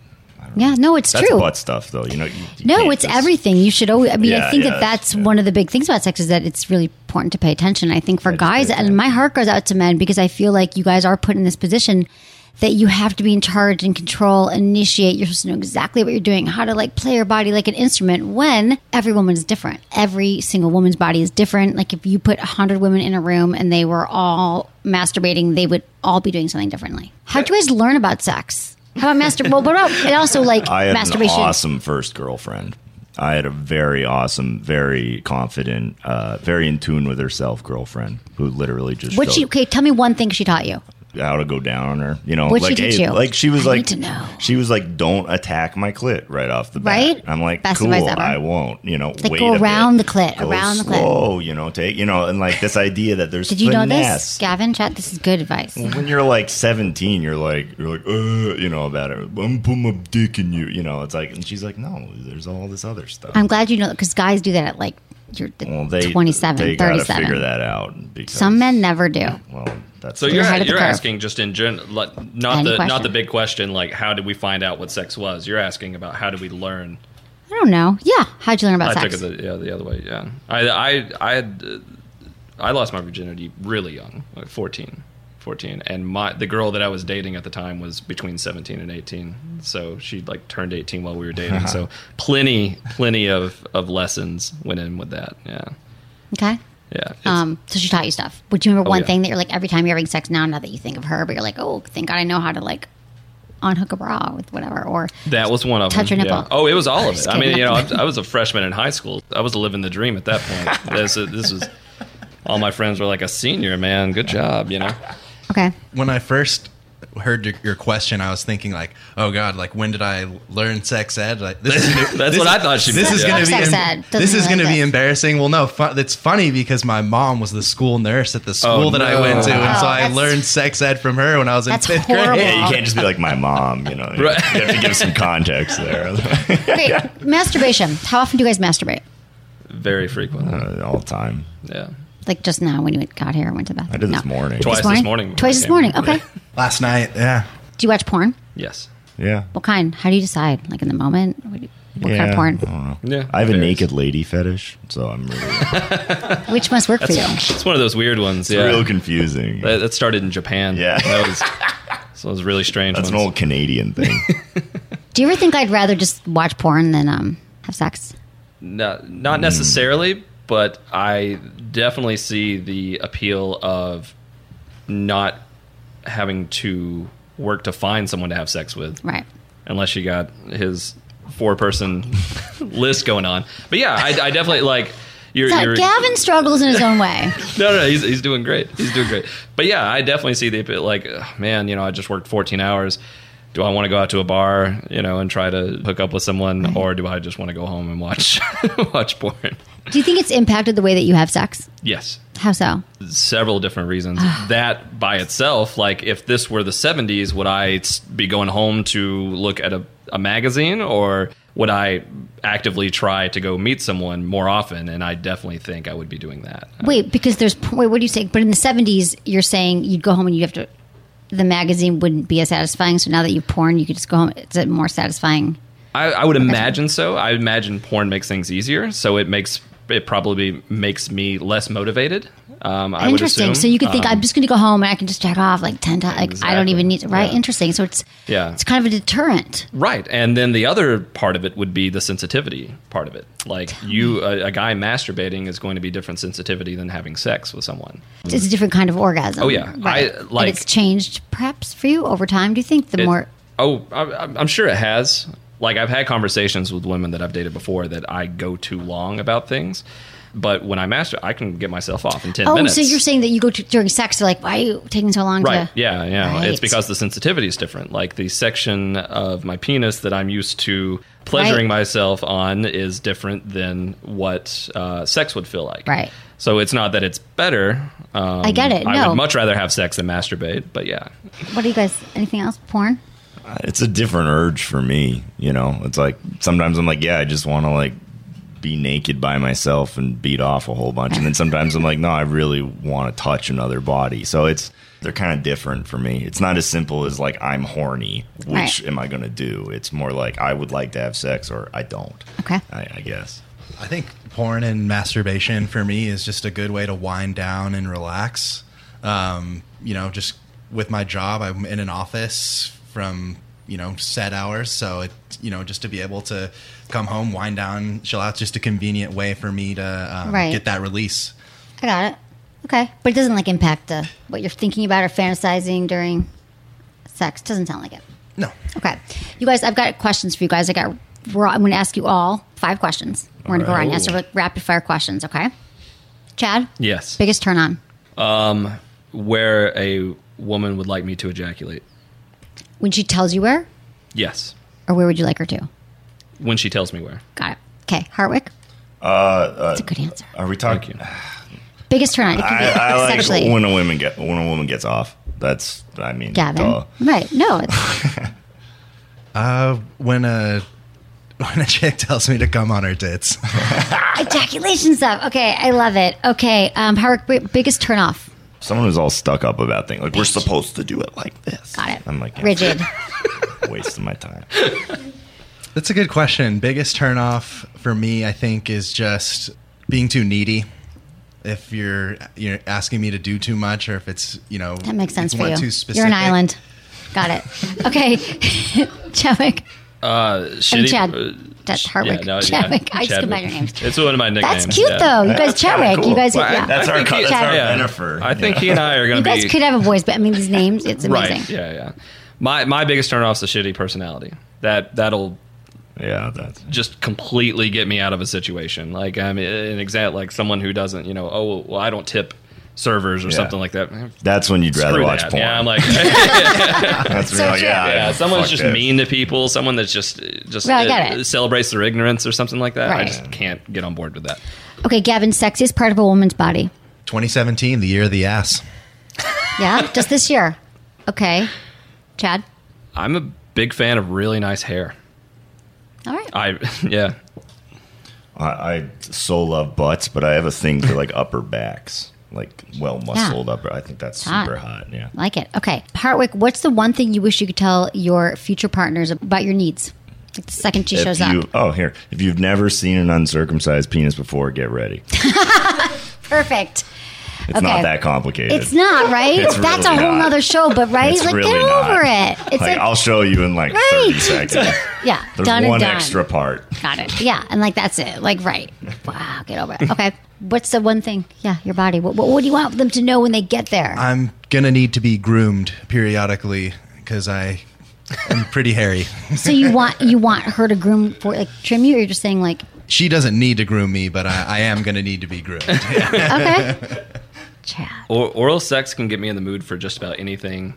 [SPEAKER 1] Yeah, no, it's
[SPEAKER 10] that's
[SPEAKER 1] true.
[SPEAKER 10] butt stuff, though. You know, you, you
[SPEAKER 1] No,
[SPEAKER 10] can't
[SPEAKER 1] it's
[SPEAKER 10] just-
[SPEAKER 1] everything. You should always. I mean, I
[SPEAKER 10] Yeah,
[SPEAKER 1] think
[SPEAKER 10] yeah,
[SPEAKER 1] that that's
[SPEAKER 10] yeah.
[SPEAKER 1] one of the big things about sex is that it's really important to pay attention. I think for
[SPEAKER 10] Yeah, just pay
[SPEAKER 1] guys, and
[SPEAKER 10] attention.
[SPEAKER 1] my heart goes out to men because I feel like you guys are put in this position that you have to be in charge and control, initiate. You're supposed to know exactly what you're doing, how to like play your body like an instrument. When every woman is different, every single woman's body is different. Like if you put a hundred women in a room and they were all masturbating, they would all be doing something differently. How'd you guys learn about sex? How about masturbation? Well, what about and also like
[SPEAKER 10] I had
[SPEAKER 1] masturbation?
[SPEAKER 10] an awesome first girlfriend. I had a very awesome, very confident, uh, very in tune with herself girlfriend who literally just
[SPEAKER 1] What she?
[SPEAKER 10] showed
[SPEAKER 1] Okay, tell me one thing she taught you.
[SPEAKER 10] how to go down on her. You know,
[SPEAKER 1] What'd she
[SPEAKER 10] like
[SPEAKER 1] teach
[SPEAKER 10] hey,
[SPEAKER 1] you?
[SPEAKER 10] like she was
[SPEAKER 1] I
[SPEAKER 10] like
[SPEAKER 1] need to know.
[SPEAKER 10] she was like, don't attack my clit right off the bat.
[SPEAKER 1] Right?
[SPEAKER 10] I'm like,
[SPEAKER 1] Best
[SPEAKER 10] cool,
[SPEAKER 1] advice ever.
[SPEAKER 10] I won't. You know,
[SPEAKER 1] Like,
[SPEAKER 10] wait
[SPEAKER 1] go
[SPEAKER 10] a
[SPEAKER 1] around
[SPEAKER 10] bit.
[SPEAKER 1] the clit,
[SPEAKER 10] Go
[SPEAKER 1] around the clit.
[SPEAKER 10] slow, you know, take you know, and like this idea that there's
[SPEAKER 1] Did you know
[SPEAKER 10] finesse.
[SPEAKER 1] this, Gavin? Chat. This is good advice.
[SPEAKER 10] When you're like seventeen, you're like you're like uh, you know about it. I'm putting my dick in you. You know, it's like, and she's like, no, there's all this other stuff.
[SPEAKER 1] I'm glad you know because guys do that at like you're
[SPEAKER 10] well, they
[SPEAKER 1] twenty-seven,
[SPEAKER 10] they gotta
[SPEAKER 1] thirty-seven.
[SPEAKER 10] figure that out. Because,
[SPEAKER 1] Some men never do.
[SPEAKER 10] Well, that's
[SPEAKER 8] So
[SPEAKER 1] You're
[SPEAKER 8] you're
[SPEAKER 1] ahead of the
[SPEAKER 8] you're
[SPEAKER 1] curve.
[SPEAKER 8] asking just in general, like, not
[SPEAKER 1] Any
[SPEAKER 8] the
[SPEAKER 1] question.
[SPEAKER 8] not the big question like how did we find out what sex was? You're asking about how did we learn?
[SPEAKER 1] I don't know. Yeah. How'd you learn about
[SPEAKER 8] I
[SPEAKER 1] sex?
[SPEAKER 8] took it the, yeah, the other way. Yeah, I I I had uh, I lost my virginity really young, like fourteen, fourteen, and my the girl that I was dating at the time was between seventeen and eighteen. So she like turned eighteen while we were dating. So plenty plenty of of lessons went in with that. Yeah,
[SPEAKER 1] Okay.
[SPEAKER 8] yeah. It's-
[SPEAKER 1] Um, so she taught you stuff. Would you remember
[SPEAKER 8] Oh,
[SPEAKER 1] one
[SPEAKER 8] yeah.
[SPEAKER 1] thing that you're like every time you're having sex now, now that you think of her, but you're like, oh, thank God I know how to like unhook a bra with whatever, or
[SPEAKER 8] that was one of
[SPEAKER 1] touch
[SPEAKER 8] them.
[SPEAKER 1] your nipple.
[SPEAKER 8] Yeah. Oh, it was all of
[SPEAKER 1] Just
[SPEAKER 8] it. I mean,
[SPEAKER 1] kidding.
[SPEAKER 8] you know, I, I was a freshman in high school. I was living the dream at that point. This, this was all my friends were like, a senior, man. Good job, you know.
[SPEAKER 1] Okay.
[SPEAKER 6] When I first heard your, your question, I was thinking like, oh god, like when did I learn sex ed? Like this is
[SPEAKER 8] That's
[SPEAKER 6] this,
[SPEAKER 8] what I thought she
[SPEAKER 6] This
[SPEAKER 8] meant,
[SPEAKER 6] is
[SPEAKER 8] yeah.
[SPEAKER 6] going to be
[SPEAKER 1] Sex
[SPEAKER 6] em-
[SPEAKER 1] ed. Doesn't
[SPEAKER 6] this is
[SPEAKER 1] mean
[SPEAKER 6] going to
[SPEAKER 1] like
[SPEAKER 6] be
[SPEAKER 1] this.
[SPEAKER 6] embarrassing. Well, no, fu- it's funny because my mom was the school nurse at the school
[SPEAKER 8] Oh,
[SPEAKER 6] that I
[SPEAKER 8] no.
[SPEAKER 6] went to, and
[SPEAKER 1] Wow,
[SPEAKER 6] so I
[SPEAKER 1] that's-
[SPEAKER 6] learned sex ed from her when I was in
[SPEAKER 1] That's
[SPEAKER 6] fifth
[SPEAKER 1] horrible.
[SPEAKER 6] grade.
[SPEAKER 10] Yeah, you can't just be like my mom, you know. You
[SPEAKER 8] Right.
[SPEAKER 10] have to give some context there.
[SPEAKER 1] Okay, masturbation. How often do you guys masturbate?
[SPEAKER 8] Very frequently.
[SPEAKER 10] Uh, all the time.
[SPEAKER 8] Yeah.
[SPEAKER 1] Like just now when you got here and went to the
[SPEAKER 10] I
[SPEAKER 1] bathroom?
[SPEAKER 10] did this
[SPEAKER 1] No.
[SPEAKER 10] morning.
[SPEAKER 8] Twice this morning.
[SPEAKER 1] Twice this morning. Okay.
[SPEAKER 6] Last night, yeah.
[SPEAKER 1] Do you watch porn?
[SPEAKER 8] Yes.
[SPEAKER 10] Yeah.
[SPEAKER 1] What kind? How do you decide? Like in the moment? What, do you- what
[SPEAKER 10] yeah.
[SPEAKER 1] kind of porn?
[SPEAKER 10] I don't know.
[SPEAKER 8] Yeah,
[SPEAKER 10] I have a
[SPEAKER 8] varies.
[SPEAKER 10] naked lady fetish, so I'm really
[SPEAKER 1] Which must work for you?
[SPEAKER 8] It's one of those weird ones.
[SPEAKER 10] it's
[SPEAKER 8] Yeah.
[SPEAKER 10] real confusing.
[SPEAKER 8] That, that started in Japan.
[SPEAKER 10] Yeah.
[SPEAKER 8] That was, so it was really strange.
[SPEAKER 10] That's an
[SPEAKER 8] ones.
[SPEAKER 10] old Canadian thing.
[SPEAKER 1] Do you ever think I'd rather just watch porn than um, have sex?
[SPEAKER 8] No, not necessarily, but I definitely see the appeal of not having to work to find someone to have sex with,
[SPEAKER 1] Right.
[SPEAKER 8] unless you got his four-person list going on. But yeah, I, I definitely like. You're,
[SPEAKER 1] So
[SPEAKER 8] you're,
[SPEAKER 1] Gavin struggles in his own way.
[SPEAKER 8] no, no, he's he's doing great. He's doing great. But yeah, I definitely see the appeal. Like, ugh, man, you know, I just worked fourteen hours. Do I want to go out to a bar, you know, and try to hook up with someone, or do I just want to go home and watch watch porn?
[SPEAKER 1] Do you think it's impacted the way that you have sex?
[SPEAKER 8] Yes.
[SPEAKER 1] How so?
[SPEAKER 8] Several different reasons. That by itself, like if this were the seventies, would I s- be going home to look at a, a magazine, or would I actively try to go meet someone more often? And I definitely think I would be doing that.
[SPEAKER 1] Wait, because there's wait. What do you say? But in the seventies, you're saying you'd go home and you have to. The magazine wouldn't be as satisfying. So now that you porn, you could just go home. It's a more satisfying.
[SPEAKER 8] I, I would imagine so. I imagine porn makes things easier, so it makes it probably makes me less motivated. Um, I would
[SPEAKER 1] Interesting.
[SPEAKER 8] assume.
[SPEAKER 1] So you could think
[SPEAKER 8] Um,
[SPEAKER 1] I'm just going to go home and I can just jack off like ten times. Like I don't
[SPEAKER 8] Exactly.
[SPEAKER 1] even need to. Right?
[SPEAKER 8] Yeah.
[SPEAKER 1] Interesting. So it's
[SPEAKER 8] Yeah.
[SPEAKER 1] it's kind of a deterrent.
[SPEAKER 8] Right, and then the other part of it would be the sensitivity part of it. Like you, a, a guy masturbating is going to be different sensitivity than having sex with someone.
[SPEAKER 1] It's a different kind of orgasm.
[SPEAKER 8] Oh, yeah.
[SPEAKER 1] Right.
[SPEAKER 8] I, like-
[SPEAKER 1] and it's changed perhaps for you over time. Do you think the
[SPEAKER 8] It-
[SPEAKER 1] more?
[SPEAKER 8] Oh, I, I'm sure it has. Like I've had conversations with women that I've dated before that I go too long about things, but when I master, I can get myself off in ten
[SPEAKER 1] Oh,
[SPEAKER 8] minutes.
[SPEAKER 1] so you're saying that you go to, during sex? They're like, why are you taking so long
[SPEAKER 8] Right.
[SPEAKER 1] to?
[SPEAKER 8] Yeah, yeah.
[SPEAKER 1] Right.
[SPEAKER 8] It's because the sensitivity is different. Like the section of my penis that I'm used to pleasuring
[SPEAKER 1] Right.
[SPEAKER 8] myself on is different than what uh, sex would feel like.
[SPEAKER 1] Right.
[SPEAKER 8] So it's not that it's better. Um,
[SPEAKER 1] I get it,
[SPEAKER 8] I
[SPEAKER 1] no.
[SPEAKER 8] would much rather have sex than masturbate. But yeah.
[SPEAKER 1] What do you guys? Anything else? Porn?
[SPEAKER 10] It's a different urge for me, you know. It's like sometimes I'm like, yeah, I just want to like be naked by myself and beat off a whole bunch, and then sometimes I'm like, no, I really want to touch another body. So it's they're kind of different for me. It's not as simple as like I'm horny, which
[SPEAKER 1] Right.
[SPEAKER 10] am I going to do? It's more like I would like to have sex or I don't.
[SPEAKER 1] Okay.
[SPEAKER 10] I, I guess.
[SPEAKER 6] I think porn and masturbation for me is just a good way to wind down and relax. Um, you know, just with my job, I'm in an office from, you know, set hours. So, it, you know, just to be able to come home, wind down, chill out, just a convenient way for me to um,
[SPEAKER 1] Right.
[SPEAKER 6] get that release.
[SPEAKER 1] I got it. Okay, but it doesn't like impact uh, what you're thinking about or fantasizing during sex. Doesn't sound like it.
[SPEAKER 6] No.
[SPEAKER 1] Okay, you guys, I've got questions for you guys. I got. We're, I'm going to ask you all five questions. We're going to go around and answer like rapid fire questions. Okay. Chad,
[SPEAKER 8] Yes.
[SPEAKER 1] biggest turn on
[SPEAKER 8] Um, where a woman would like me to ejaculate.
[SPEAKER 1] when she tells you where,
[SPEAKER 8] Yes.
[SPEAKER 1] or where would you like her to?
[SPEAKER 8] When she tells me where.
[SPEAKER 1] Got it. Okay, Hartwick.
[SPEAKER 10] Uh, uh,
[SPEAKER 1] That's a good answer.
[SPEAKER 10] are we talking?
[SPEAKER 8] Thank
[SPEAKER 1] Biggest turn on. It could be
[SPEAKER 10] I, I like
[SPEAKER 1] sexually.
[SPEAKER 10] when a woman get when a woman gets off. That's I mean,
[SPEAKER 1] Gavin.
[SPEAKER 10] duh.
[SPEAKER 1] Right. No. It's,
[SPEAKER 6] Uh, when a when a chick tells me to come on her tits.
[SPEAKER 1] ejaculation stuff. Okay, I love it. Okay, um, Hartwick, bi- biggest turn off.
[SPEAKER 10] Someone who's all stuck up about things. Like, we're supposed to do it like this.
[SPEAKER 1] Got it.
[SPEAKER 10] I'm like, yeah,
[SPEAKER 1] Rigid.
[SPEAKER 10] wasting my time.
[SPEAKER 6] That's a good question. Biggest turnoff for me, I think, is just being too needy. If you're you're asking me to do too much, or if it's you know
[SPEAKER 1] That makes sense
[SPEAKER 6] you
[SPEAKER 1] for
[SPEAKER 6] want
[SPEAKER 1] you.
[SPEAKER 6] Too specific.
[SPEAKER 1] You're an island. Got it. Okay, Chadwick.
[SPEAKER 8] Uh, shitty.
[SPEAKER 1] I mean, Chad.
[SPEAKER 8] uh,
[SPEAKER 1] That's
[SPEAKER 8] sh-
[SPEAKER 1] Hardwick.
[SPEAKER 8] yeah, no,
[SPEAKER 1] Chadwick.
[SPEAKER 8] yeah,
[SPEAKER 1] I just combine
[SPEAKER 8] Chadwick.
[SPEAKER 1] your names.
[SPEAKER 8] It's one of my nicknames.
[SPEAKER 1] That's cute
[SPEAKER 8] yeah.
[SPEAKER 1] though. You guys,
[SPEAKER 10] That's kinda
[SPEAKER 1] Chadwick.
[SPEAKER 10] cool.
[SPEAKER 1] You guys,
[SPEAKER 8] Well, I-
[SPEAKER 1] yeah.
[SPEAKER 10] That's
[SPEAKER 8] I
[SPEAKER 10] our
[SPEAKER 8] think
[SPEAKER 10] co-
[SPEAKER 8] he-
[SPEAKER 10] that's our
[SPEAKER 8] yeah.
[SPEAKER 10] Jennifer.
[SPEAKER 8] I think
[SPEAKER 10] Yeah.
[SPEAKER 8] he and I are going
[SPEAKER 1] You
[SPEAKER 8] to
[SPEAKER 1] guys
[SPEAKER 8] be
[SPEAKER 1] could have a voice, but I mean these names. It's
[SPEAKER 8] right.
[SPEAKER 1] amazing.
[SPEAKER 8] Yeah, yeah. My my biggest turn off is the shitty personality. That that'll
[SPEAKER 10] yeah, that's
[SPEAKER 8] just completely get me out of a situation. Like I mean, an example, like someone who doesn't, you know, oh well, I don't tip servers or
[SPEAKER 10] Yeah.
[SPEAKER 8] something like that.
[SPEAKER 10] That's when you'd rather
[SPEAKER 8] Screw
[SPEAKER 10] watch
[SPEAKER 8] that.
[SPEAKER 10] porn.
[SPEAKER 8] Yeah, I'm like,
[SPEAKER 10] That's when you're like, yeah,
[SPEAKER 8] yeah,
[SPEAKER 10] I-
[SPEAKER 8] someone's
[SPEAKER 10] fuck
[SPEAKER 8] just
[SPEAKER 10] this.
[SPEAKER 8] mean to people. Someone that's just just
[SPEAKER 1] Well, I get
[SPEAKER 8] uh,
[SPEAKER 1] it.
[SPEAKER 8] celebrates their ignorance or something like that. I
[SPEAKER 1] Right.
[SPEAKER 8] just can't get on board with that.
[SPEAKER 1] Okay, Gavin, sexiest part of a woman's body.
[SPEAKER 6] twenty seventeen, the year of the ass.
[SPEAKER 1] Yeah, just this year. Okay, Chad.
[SPEAKER 8] I'm a big fan of really nice hair.
[SPEAKER 1] All right.
[SPEAKER 8] I yeah.
[SPEAKER 10] I, I so love butts, but I have a thing for like upper backs, like well muscled upper. I think that's
[SPEAKER 1] Hot.
[SPEAKER 10] super hot. Yeah.
[SPEAKER 1] Like it. Okay, Hartwick, what's the one thing you wish you could tell your future partners about your needs? Like the second she
[SPEAKER 10] If
[SPEAKER 1] shows
[SPEAKER 10] you,
[SPEAKER 1] up.
[SPEAKER 10] oh, here. If you've never seen an uncircumcised penis before, get ready.
[SPEAKER 1] Perfect.
[SPEAKER 10] It's
[SPEAKER 1] Okay.
[SPEAKER 10] not that complicated.
[SPEAKER 1] It's not, right?
[SPEAKER 10] It's
[SPEAKER 1] That's
[SPEAKER 10] really
[SPEAKER 1] a whole
[SPEAKER 10] not.
[SPEAKER 1] nother show, but right?
[SPEAKER 10] It's
[SPEAKER 1] like,
[SPEAKER 10] really
[SPEAKER 1] get
[SPEAKER 10] not.
[SPEAKER 1] over it. It's
[SPEAKER 10] like,
[SPEAKER 1] like,
[SPEAKER 10] I'll show you in like
[SPEAKER 1] Right.
[SPEAKER 10] thirty seconds.
[SPEAKER 1] yeah,
[SPEAKER 10] There's
[SPEAKER 1] done
[SPEAKER 10] one
[SPEAKER 1] and done.
[SPEAKER 10] extra part.
[SPEAKER 1] Got it. Yeah, and like that's it. Like, right. Wow, get over it. Okay. What's the one thing? Yeah, your body. What, what, what do you want them to know when they get there?
[SPEAKER 6] I'm gonna need to be groomed periodically because I am pretty hairy.
[SPEAKER 1] So you want you want her to groom for like trim you, or you're just saying like
[SPEAKER 6] She doesn't need to groom me, but I, I am gonna need to be groomed.
[SPEAKER 1] okay, Chad.
[SPEAKER 8] Or, oral sex can get me in the mood for just about anything,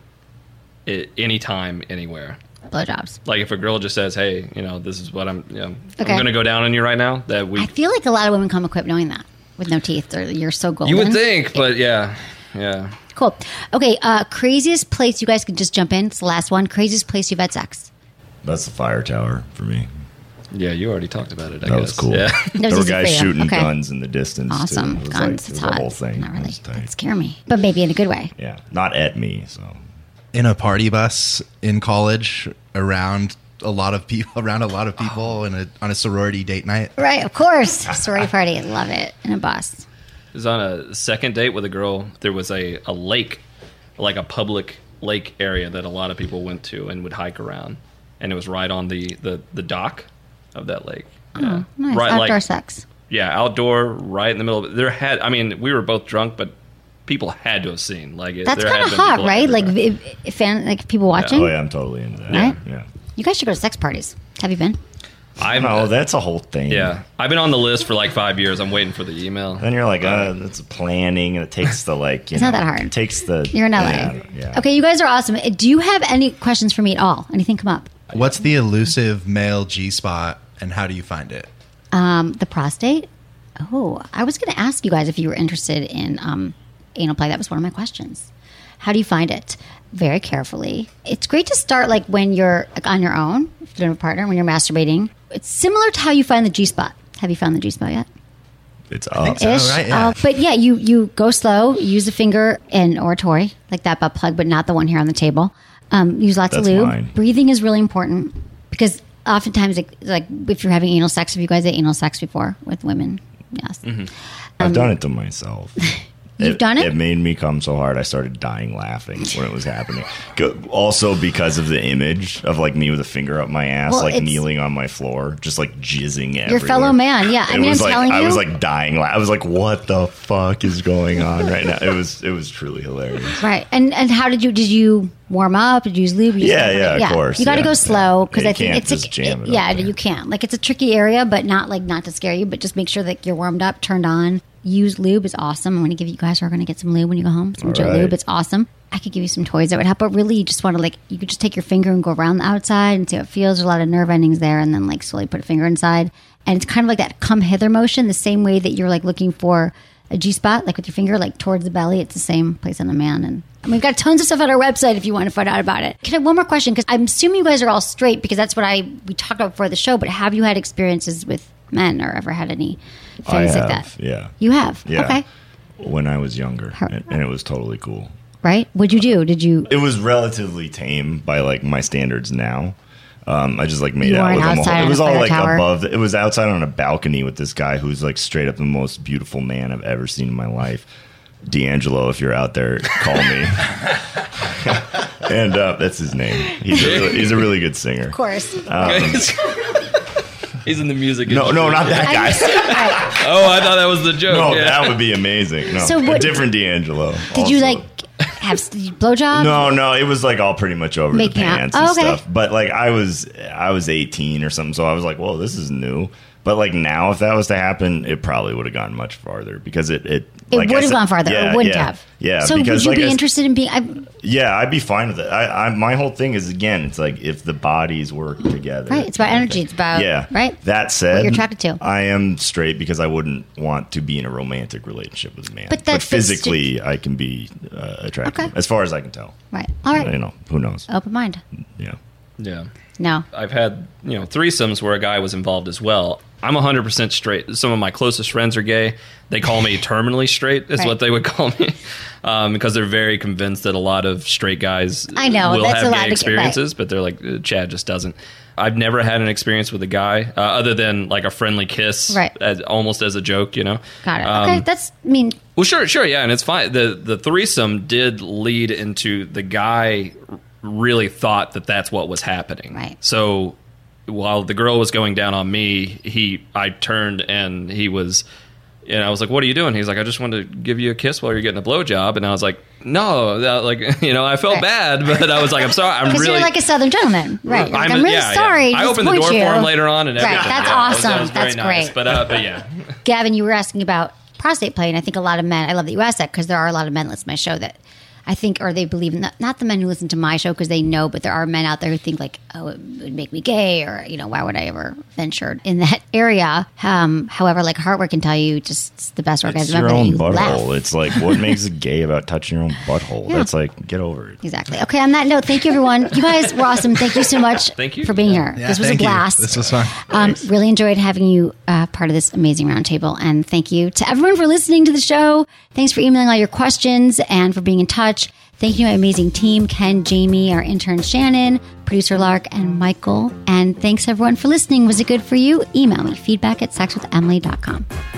[SPEAKER 8] I, anytime, anywhere.
[SPEAKER 1] Blowjobs.
[SPEAKER 8] Like if a girl just says, "Hey, you know, this is what I'm, you know,
[SPEAKER 1] Okay.
[SPEAKER 8] I'm going to go down on you right now." That we,
[SPEAKER 1] I feel like a lot of women come equipped knowing that with no teeth, or you're so golden.
[SPEAKER 8] you would think, but yeah, yeah.
[SPEAKER 1] Cool. Okay. Uh, craziest place you guys could just jump in. It's the last one. Craziest place you've had sex.
[SPEAKER 10] That's the fire tower for me.
[SPEAKER 8] Yeah, you already talked about it. I
[SPEAKER 10] That
[SPEAKER 8] guess.
[SPEAKER 10] was cool.
[SPEAKER 8] Yeah.
[SPEAKER 1] That was
[SPEAKER 10] There were
[SPEAKER 1] easy
[SPEAKER 10] guys
[SPEAKER 1] for you.
[SPEAKER 10] shooting
[SPEAKER 1] Okay.
[SPEAKER 10] guns in the distance. too.
[SPEAKER 1] Awesome.
[SPEAKER 10] It was
[SPEAKER 1] Guns.
[SPEAKER 10] like,
[SPEAKER 1] It's
[SPEAKER 10] it was
[SPEAKER 1] hot.
[SPEAKER 10] the whole thing.
[SPEAKER 1] Not
[SPEAKER 10] It
[SPEAKER 1] really.
[SPEAKER 10] was tight.
[SPEAKER 1] That scare me, but maybe in a good way.
[SPEAKER 10] Yeah, not at me. So
[SPEAKER 6] In a party bus in college, around a lot of people, around a lot of people, in a on a sorority date night.
[SPEAKER 1] Right. Of course. Sorority party. Love it. And a bus.
[SPEAKER 8] I was on a second date with a girl. There was a, a lake, like a public lake area that a lot of people went to and would hike around, and it was right on the, the, the dock of that lake. Yeah.
[SPEAKER 1] Oh, nice.
[SPEAKER 8] Right,
[SPEAKER 1] Outdoor
[SPEAKER 8] like-
[SPEAKER 1] sex.
[SPEAKER 8] Yeah, outdoor, right in the middle of it. There had, I mean, we were both drunk, but people had to have seen. Like, it,
[SPEAKER 1] That's
[SPEAKER 8] there
[SPEAKER 1] kind
[SPEAKER 8] had
[SPEAKER 1] of
[SPEAKER 8] been
[SPEAKER 1] hot,
[SPEAKER 8] people
[SPEAKER 1] right? Like,
[SPEAKER 8] everywhere.
[SPEAKER 1] if, if fan, like people watching.
[SPEAKER 10] oh yeah, I'm totally into that.
[SPEAKER 1] Right?
[SPEAKER 10] Yeah.
[SPEAKER 1] You guys should go to sex parties. Have you been?
[SPEAKER 8] I'm,
[SPEAKER 10] No, that's a whole thing.
[SPEAKER 8] yeah, I've been on the list for like five years. I'm waiting for the email.
[SPEAKER 10] Then you're like, uh, that's planning, and it takes the like. You
[SPEAKER 1] It's
[SPEAKER 10] know,
[SPEAKER 1] not that hard.
[SPEAKER 10] It takes the.
[SPEAKER 1] You're in L A.
[SPEAKER 10] Yeah, yeah.
[SPEAKER 1] Okay, you guys are awesome. Do you have any questions for me at all? Anything come up?
[SPEAKER 6] What's the elusive male G spot, and how do you find it?
[SPEAKER 1] Um, the prostate. Oh, I was going to ask you guys if you were interested in um, anal play. That was one of my questions. How do you find it? Very carefully. It's great to start like when you're like, on your own, if you don't have a partner, when you're masturbating. It's similar to how you find the G spot. Have you found the G spot yet?
[SPEAKER 10] It's up.
[SPEAKER 6] so.
[SPEAKER 1] Ish.
[SPEAKER 6] right, yeah.
[SPEAKER 1] Uh, but yeah, you you go slow. You use a finger and or a toy like that butt plug, but not the one here on the table. Um, use lots
[SPEAKER 10] That's
[SPEAKER 1] of lube.
[SPEAKER 10] mine.
[SPEAKER 1] Breathing is really important because oftentimes, like, like if you're having anal sex, have you guys had anal sex before with women? Yes.
[SPEAKER 10] I've done it to myself.
[SPEAKER 1] You've done it?
[SPEAKER 10] It made me come so hard I started dying laughing when it was happening. Go- Also because of the image of like me with a finger up my ass,
[SPEAKER 1] Well,
[SPEAKER 10] like
[SPEAKER 1] it's-
[SPEAKER 10] kneeling on my floor, just like jizzing everywhere.
[SPEAKER 1] Your fellow man, yeah. I
[SPEAKER 10] It
[SPEAKER 1] mean,
[SPEAKER 10] was
[SPEAKER 1] I'm
[SPEAKER 10] like
[SPEAKER 1] telling
[SPEAKER 10] I
[SPEAKER 1] you.
[SPEAKER 10] was like dying. la- I was like, "What the fuck is going on right now?" It was it was truly hilarious.
[SPEAKER 1] Right. And and how did you did you warm up? Did you use lube? You
[SPEAKER 10] Yeah,
[SPEAKER 1] just-
[SPEAKER 10] yeah, of course,
[SPEAKER 1] You got to
[SPEAKER 10] yeah.
[SPEAKER 1] go slow because
[SPEAKER 10] Yeah,
[SPEAKER 1] I
[SPEAKER 10] you
[SPEAKER 1] think
[SPEAKER 10] can't
[SPEAKER 1] it's
[SPEAKER 10] just
[SPEAKER 1] a,
[SPEAKER 10] jam it
[SPEAKER 1] yeah,
[SPEAKER 10] up there.
[SPEAKER 1] you can't. Like it's a tricky area, but not like not to scare you, but just make sure that you're warmed up, turned on. Use lube is awesome. I'm going to give you guys are going to get some lube when you go home. Some
[SPEAKER 10] All
[SPEAKER 1] Joe
[SPEAKER 10] right.
[SPEAKER 1] lube, it's awesome. I could give you some toys that would help, but really you just want to like you could just take your finger and go around the outside and see how it feels. There's a lot of nerve endings there, and then like slowly put a finger inside, and it's kind of like that come hither motion, the same way that you're like looking for a G spot, like with your finger, like towards the belly. It's the same place on the man. And, and we've got tons of stuff on our website if you want to find out about it. Can I have one more question? Because I'm assuming you guys are all straight because that's what I we talked about before the show. But have you had experiences with men or ever had any
[SPEAKER 10] I
[SPEAKER 1] things
[SPEAKER 10] have,
[SPEAKER 1] like that?
[SPEAKER 10] yeah.
[SPEAKER 1] You have?
[SPEAKER 10] Yeah.
[SPEAKER 1] Okay.
[SPEAKER 10] When I was younger,
[SPEAKER 1] Her-
[SPEAKER 10] and, and it was totally cool.
[SPEAKER 1] Right? What'd you do? Did you?
[SPEAKER 10] It was relatively tame by like my standards now. Um, I just like made
[SPEAKER 1] You
[SPEAKER 10] out
[SPEAKER 1] weren't
[SPEAKER 10] with him.
[SPEAKER 1] outside
[SPEAKER 10] It
[SPEAKER 1] on
[SPEAKER 10] was
[SPEAKER 1] a
[SPEAKER 10] all
[SPEAKER 1] fire
[SPEAKER 10] like
[SPEAKER 1] tower?
[SPEAKER 10] above. The, it was outside on a balcony with this guy who's like straight up the most beautiful man I've ever seen in my life. D'Angelo, if you're out there, call me. And uh, that's his name. He's a really, he's a really good singer.
[SPEAKER 1] Of course.
[SPEAKER 8] He's in the music.
[SPEAKER 10] No, no, not that
[SPEAKER 1] I
[SPEAKER 10] guy.
[SPEAKER 1] just- all
[SPEAKER 8] Oh, I thought that was the joke.
[SPEAKER 10] No,
[SPEAKER 8] yeah.
[SPEAKER 10] that would be amazing. No,
[SPEAKER 1] So
[SPEAKER 10] a
[SPEAKER 1] what-
[SPEAKER 10] different D'Angelo.
[SPEAKER 1] Did you
[SPEAKER 10] also.
[SPEAKER 1] like have blowjobs?
[SPEAKER 10] No, no, it was like all pretty much over
[SPEAKER 1] Making
[SPEAKER 10] the pants
[SPEAKER 1] out.
[SPEAKER 10] and
[SPEAKER 1] Oh, okay.
[SPEAKER 10] stuff. But like I was, I was eighteen or something, so I was like, "Whoa, this is new." But like now, if that was to happen, it probably would have gone much farther because it it,
[SPEAKER 1] It
[SPEAKER 10] like
[SPEAKER 1] would
[SPEAKER 10] I
[SPEAKER 1] have
[SPEAKER 10] said-
[SPEAKER 1] gone farther.
[SPEAKER 10] Yeah,
[SPEAKER 1] It wouldn't
[SPEAKER 10] yeah,
[SPEAKER 1] have.
[SPEAKER 10] Yeah.
[SPEAKER 1] So would
[SPEAKER 10] because,
[SPEAKER 1] you
[SPEAKER 10] like
[SPEAKER 1] be
[SPEAKER 10] I s-
[SPEAKER 1] interested in being? I,
[SPEAKER 10] Yeah, I'd be fine with it. I, I my whole thing is again, it's like if the bodies work together.
[SPEAKER 1] right. It's about energy. It's about
[SPEAKER 10] Yeah.
[SPEAKER 1] right.
[SPEAKER 10] That said,
[SPEAKER 1] What you're attracted to.
[SPEAKER 10] I am straight because I wouldn't want to be in a romantic relationship with a man.
[SPEAKER 1] But that- that's
[SPEAKER 10] physically, I can be uh, attracted,
[SPEAKER 1] Okay.
[SPEAKER 10] as far as I can tell.
[SPEAKER 1] Right. All right.
[SPEAKER 10] You know, who knows?
[SPEAKER 1] Open mind.
[SPEAKER 10] Yeah.
[SPEAKER 8] Yeah.
[SPEAKER 1] No.
[SPEAKER 8] I've had, you know, threesomes where a guy was involved as well. I'm one hundred percent straight. Some of my closest friends are gay. They call me terminally straight is
[SPEAKER 1] Right.
[SPEAKER 8] what they would call me um, because they're very convinced that a lot of straight guys
[SPEAKER 1] I know,
[SPEAKER 8] will
[SPEAKER 1] that's
[SPEAKER 8] have
[SPEAKER 1] allowed to
[SPEAKER 8] gay
[SPEAKER 1] get-
[SPEAKER 8] experiences, but they're like, uh, Chad just doesn't. I've never had an experience with a guy uh, other than like a friendly kiss,
[SPEAKER 1] Right.
[SPEAKER 8] as, almost as a joke, you know?
[SPEAKER 1] Got it.
[SPEAKER 8] Um,
[SPEAKER 1] Okay. That's. I mean.
[SPEAKER 8] Well, sure, sure, yeah, and it's fine. The the threesome did lead into the guy really thought that that's what was happening.
[SPEAKER 1] Right.
[SPEAKER 8] So while the girl was going down on me, he I turned and he was, and I was like, "What are you doing?" He's like, "I just wanted to give you a kiss while you're getting a blowjob," and I was like, "No, that, like you know, I felt
[SPEAKER 1] Right.
[SPEAKER 8] bad, but I was like, I'm sorry, I'm
[SPEAKER 1] Because
[SPEAKER 8] really."
[SPEAKER 1] you're like a Southern gentleman, right? Like, I'm,
[SPEAKER 8] a-
[SPEAKER 1] really
[SPEAKER 8] yeah, yeah.
[SPEAKER 1] sorry.
[SPEAKER 8] I
[SPEAKER 1] to
[SPEAKER 8] opened the
[SPEAKER 1] disappoint
[SPEAKER 8] door
[SPEAKER 1] you.
[SPEAKER 8] for him later on, and
[SPEAKER 1] Right,
[SPEAKER 8] everything.
[SPEAKER 1] that's
[SPEAKER 8] Yeah, that was-
[SPEAKER 1] awesome.
[SPEAKER 8] That was very
[SPEAKER 1] That's
[SPEAKER 8] nice.
[SPEAKER 1] great.
[SPEAKER 8] But uh, but yeah.
[SPEAKER 1] Gavin, you were asking about prostate play, and I think a lot of men. I love that you asked that because there are a lot of men that listen to my show that I think, or they believe in that. Not the men who listen to my show because they know, but there are men out there who think like, oh, it would make me gay, or you know, why would I ever venture in that area? Um, however, like Heartwork can tell you, just it's the best
[SPEAKER 10] It's
[SPEAKER 1] orgasm
[SPEAKER 10] your
[SPEAKER 1] ever.
[SPEAKER 10] own
[SPEAKER 1] You
[SPEAKER 10] butthole.
[SPEAKER 1] laugh.
[SPEAKER 10] It's like, what makes it gay about touching your own butthole?
[SPEAKER 1] Yeah.
[SPEAKER 10] That's like, get over it.
[SPEAKER 1] Exactly. Okay. On that note, thank you, everyone. You guys were awesome. Thank you so much.
[SPEAKER 8] Thank you.
[SPEAKER 1] for being here.
[SPEAKER 6] Yeah,
[SPEAKER 1] this was a
[SPEAKER 6] thank you.
[SPEAKER 1] blast.
[SPEAKER 6] This was fun.
[SPEAKER 1] Um, really enjoyed having you uh, part of this amazing roundtable. And thank you to everyone for listening to the show. Thanks for emailing all your questions and for being in touch. Thank you to my amazing team, Ken, Jamie, our intern Shannon, producer Lark, and Michael. And thanks everyone for listening. Was it good for you? Email me, feedback at sex with emily dot com.